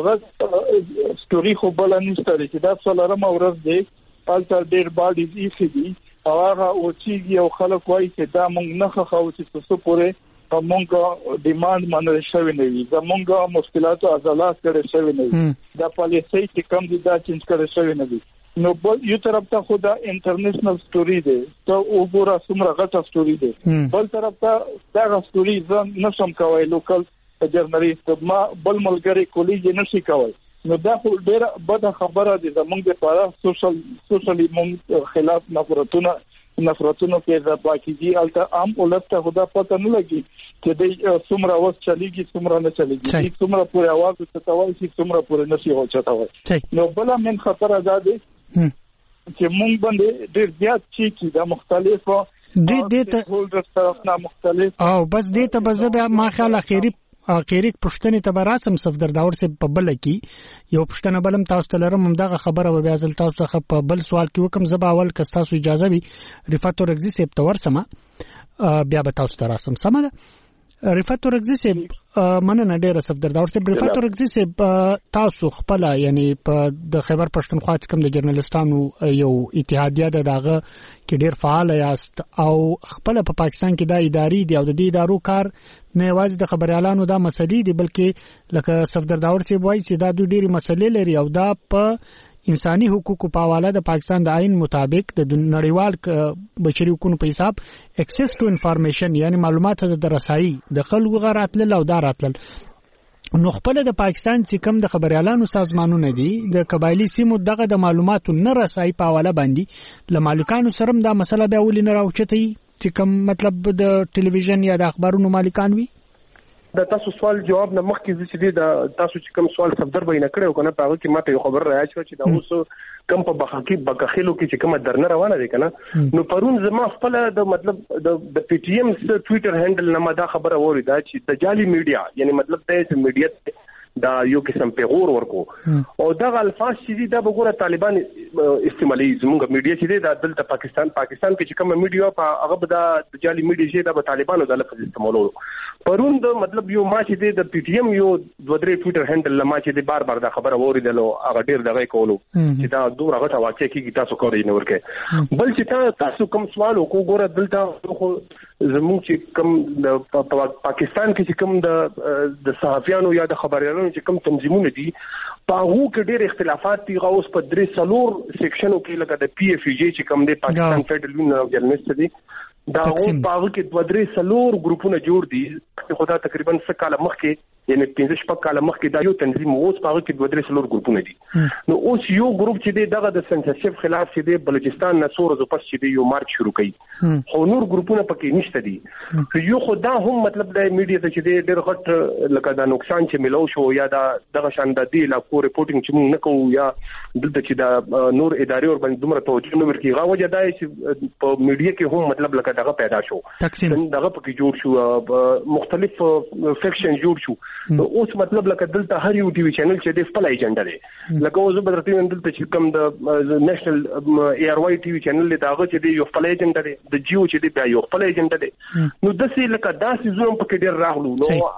ستوري خو بل نشته چې دا څلورم ورځ دی الته ډېر باډیز ایفي دي هغه او چې یو خلک وایي چې دا مونږ نه خو چې څه پوره مونږ ډیماند منل شوی نه وي دا مونږ مشکلات او عضلات کړي شوی نه وي دا پالیسي چې کم دي دا چینج کړي شوی نه وي نو بل یو طرف ته خو دا انټرنیشنل ستوري دی ته وګوره څومره غټه ستوري دی بل طرف ته دا ستوري ځان نشم کوي لوکل جرنالست ما بل ملګری کولیج نشي کوي نو دا خو ډیره بده خبره ده زمونږ لپاره سوشل مونږ خلاف نفرتونو کې د باقی الته عام ولست خدا پته نه لګي چې د څومره وخت چلیږي څومره نه چلیږي څومره پورې आवाज ستوي څومره پورې نشي هوچتاوي نو بل من خطر آزاد چې مونږ باندې ډیر زیات چې د مختلفو دې ته هولډر طرف نه مختلف او بس دې ته بزبه ما خیال اخیری اخیری پښتنې ته براسم صفدر داور سے په بل کې یو پښتنه بلم تاسو ته لرم همدغه خبره به ځل تاسو څخه په بل سوال کې وکم زبا اول که تاسو اجازه وي رفعت اورغزي صاحب ته ورسم بیا به تاسو ته راسم سمه رفعت اورغزي صاحب مننه ډیره صفدر داور صاحب رفعت اورغزي صاحب تاسو خپل یعنی په د خیبر پښتونخوا څخه د جرنالستانو یو اتحادیه دغه کې ډیر فعال یاست او خپل په پاکستان کې د اداري دی او د دې ادارو کار نه واځي د خبريالانو دا مسلې دي بلکې لکه صفدر داور صاحب وایي چې دا دوی ډیری مسلې لري او دا په انساني حقوقو په حواله د پاکستان د آئین مطابق د نړیوال بشري حقوقو په حساب اکسس ټو انفارمیشن یعنی معلومات د رسایي د خلکو غراتل او داراتل نو خپل د پاکستان چې کوم د خبريالانو سازمانونه دي د قبایلی سیمو دغه د معلوماتو نه رسایي په حواله باندې له مالکانو سره دا مسله به ولې نه راوچتي چې کوم مطلب د ټلویزیون یا د اخبارونو مالکان وي د تاسو سوال جواب نه مخکې چې د تاسو چې کوم سوال صفدر به نه کړو کنه په هغه کې ماته یو خبر راځي چې دا اوس کم په بخیلو کې چې کومه درنه روانه دي کنه نو پرون زما خپل د مطلب د پی ټی ایم ټوئیټر هینډل نه ما دا خبره وریدا چې د جعلي میډیا یعنی مطلب د میډیا دا یو قسم پیغور ورکو او دا الفاظ چې دا وګوره طالبان استعمالي زموږ میډیا چې دا دلته پاکستان کې چې کوم میډیا په هغه د جعلي میډیا چې دا طالبانو د لفظ استعمالولو پرون د مطلب یو ما چې د پی ټی ایم یو دوه درې ټوئیټر هینډل لما چې بار بار دا خبره وریدلو هغه ډیر دغه کولو چې دا دوه غټه واقع کیږي تاسو کوی نه ورکه بل چې تاسو کوم سوال وګوره دلته خو زموږ چې کوم د پاکستان کې چې کوم د صحافیانو یا د خبريالانو چې کوم تنظیمونه دي په هغه کې ډېر اختلافات دي غوښ په درې سلور سیکشنو کې لکه د پی اف جی چې کوم د پاکستان فیډرل یونین اف جرنالست دي دا هغه په هغه کې دوه درې سلور ګروپونه جوړ دي خو دا تقریبا 6 کال مخکې یعنی 15 کال مخکې دا یو تنظیم اوس په هغه کې دوه درې سلور ګروپونه دي نو اوس یو ګروپ چې دی دغه د سنسرشپ خلاف چې دی بلوچستان نه څو ورځې پس چې دی یو مارچ شروع کړي خو نور ګروپونه پکې نشته دي یو خدا هم مطلب د میډیا ته چې دی ډېر غټ لکه دا نقصان چې ملو شو یا دغه شان د دی لا کو ریپورټینګ چې موږ نه کوو یا دلته چې دا نور ادارې ور باندې دومره توجه نه ورکړي هغه وجه دا چې په میډیا کې هم مطلب لکه دغه پیدا شو دغه پکې جوړ شو مختلف فیکشن جوړ شو اوس مطلب لکه دلته هر یو ټي وي چینل چې د خپل ایجنډا دی لکه اوس به درته دلته چې کوم د نېشنل اي ار واي ټي وي چینل دی داغه چې دی یو خپل ایجنډا دی د جیو چې دی بیا یو خپل ایجنډا دی نو داسې لکه داسې زوم پکې ډېر راغلو نو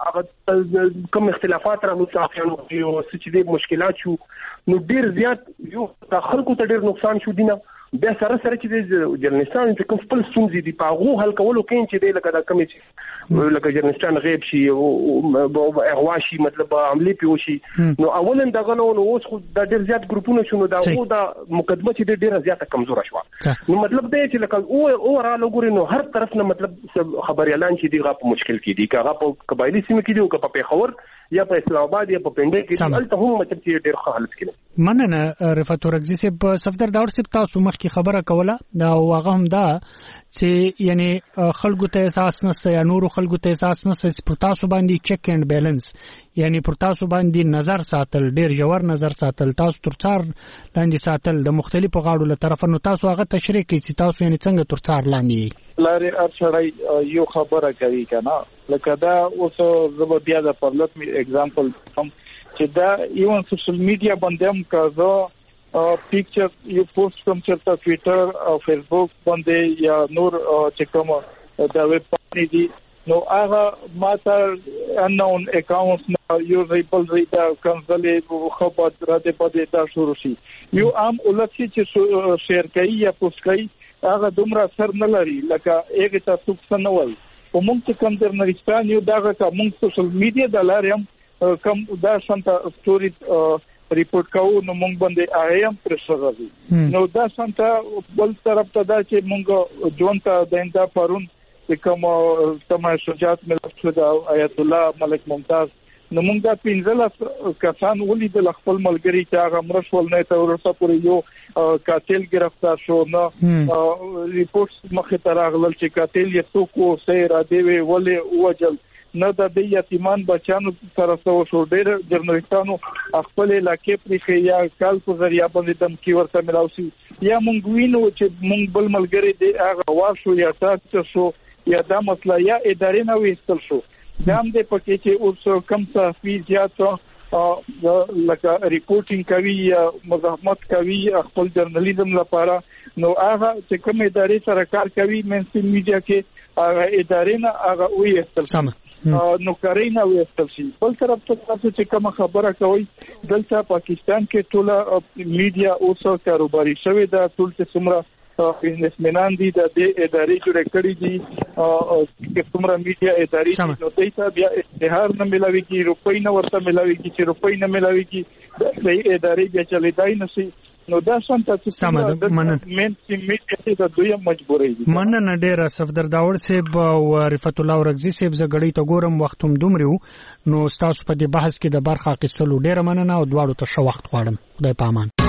هغه کوم اختلافات راغلو صحافیانو یو چې دی مشکلات شو نو ډېر زیات یو خلکو ته ډېر نقصان شو دینه بیا سره چې د جرنالستانو چې کوم خپل ستونزې دي په هغه حل کولو کې چې دی لکه دا کوم چې لکه جرنالستان غیب شي او اغوا شي مطلب عملی پیو شي نو اولا دغه نو اوس خو د ډېر زیات ګروپونو شنو دا او دا مقدمه چې ډېر زیاته کمزوره شو نو مطلب دا چې لکه او را لګوري نو هر طرف نه مطلب خبريالان چې دی غو مشکل کې دي کغه په قبایلی سیمه کې دی او په پیښور یا په اسلام آباد یا په پنډه کې الته هم مطلب چې ډېر ښه حالت کې مننه رفعت اورغزي صاحب صفدر داور صاحب تاسو مخکې خبره کوله دا واغه هم دا چې یعنی خلکو ته احساس نشته یا نور خلکو ته احساس نشته چې پر تاسو باندې چک اینڈ بیلنس یعنی پر تاسو باندې نظر ساتل ډیر جوړ نظر ساتل تاسو ترڅار لاندې ساتل د مختلفو غاړو له طرف نو تاسو هغه تشریح کوي چې تاسو یعنی څنګه ترڅار لاندې لاري ارشړای یو خبره کوي کنه لکه دا اوس زب بیا د پرلط می اگزامپل هم چې دا ایون سوشل میډیا باندې هم کازو پکچر یو پوسټ کوم چې ټوئیټر او فیسبوک باندې یا نور چې کوم دا ویب باندې دي نو هغه ماته انون اکاونټس یو ریپل ریدا کنسلې خبر راته پدې دا شروع شي یو عام ولسی چې شیر کوي یا پوسټ کوي هغه دومره سر نه لري لکه هغه تاسو څنګه وایي په موږ چې کوم جرنالستان یو دا کوم سوشل میډیا د لارې کوم دا شانته سټوري ریپورت کوو نو موږ باندې آیم پرشر راځي نو دا څنګه بل طرف ته دا چې موږ جون ته دنده پرون چې کوم سما شجاعت ملت شو دا آیت الله ملک ممتاز نو موږ دا 15 کسان ولیدل خپل ملګری چې هغه مرشول نه ته ورسره پورې یو قاتل گرفتار شو نو ریپورت مخه تر اغلل چې قاتل یې څوک سیر دی ولې وجل نه د یتیمان بچانو سره شو ډېر جرنالستانو خپل علاقې پرې یا کال په ذریعہ باندې دمکی ورته ملاوي یا مونږ وینو چې مونږ بل ملګری دی هغه واشو یا تاسو شو یا دا مسله یا ادارې نه وېستل شو دا هم د پکې چې اوس کم صحافي زیات لکه ریپورټینګ کوي مزاحمت کوي خپل جرنالیزم لپاره نو هغه چې کوم ادارې سره کار کوي مینستریم میډیا کې هغه ادارې نه هغه وي استل نو کارینا وستل شي بل طرف ته تاسو چې کوم خبره کوي دلته پاکستان کې ټول میډیا اوس کاروباري شوی دا ټول څه څومره بزنسمنان دي د ادارې جوړ کړې دي چې څومره میډیا ادارې نو دایته بیا اشتهار نه ملاوي کی روپۍ نه ورته ملاوي کی چې روپۍ نه ملاوي کی د ادارې بیا چلیدای نشي نو دا څنګه چې مین میډیا ته دوی مجبورې دي مننه ډیر صفدر داور صاحب او رفعت الله ورغزي صاحب زګړی ته ګورم وختوم دومریو نو تاسو په دې بحث کې د برخه اخیستلو ډیر مننه او دواړو ته ښه وخت غواړم خدای پامان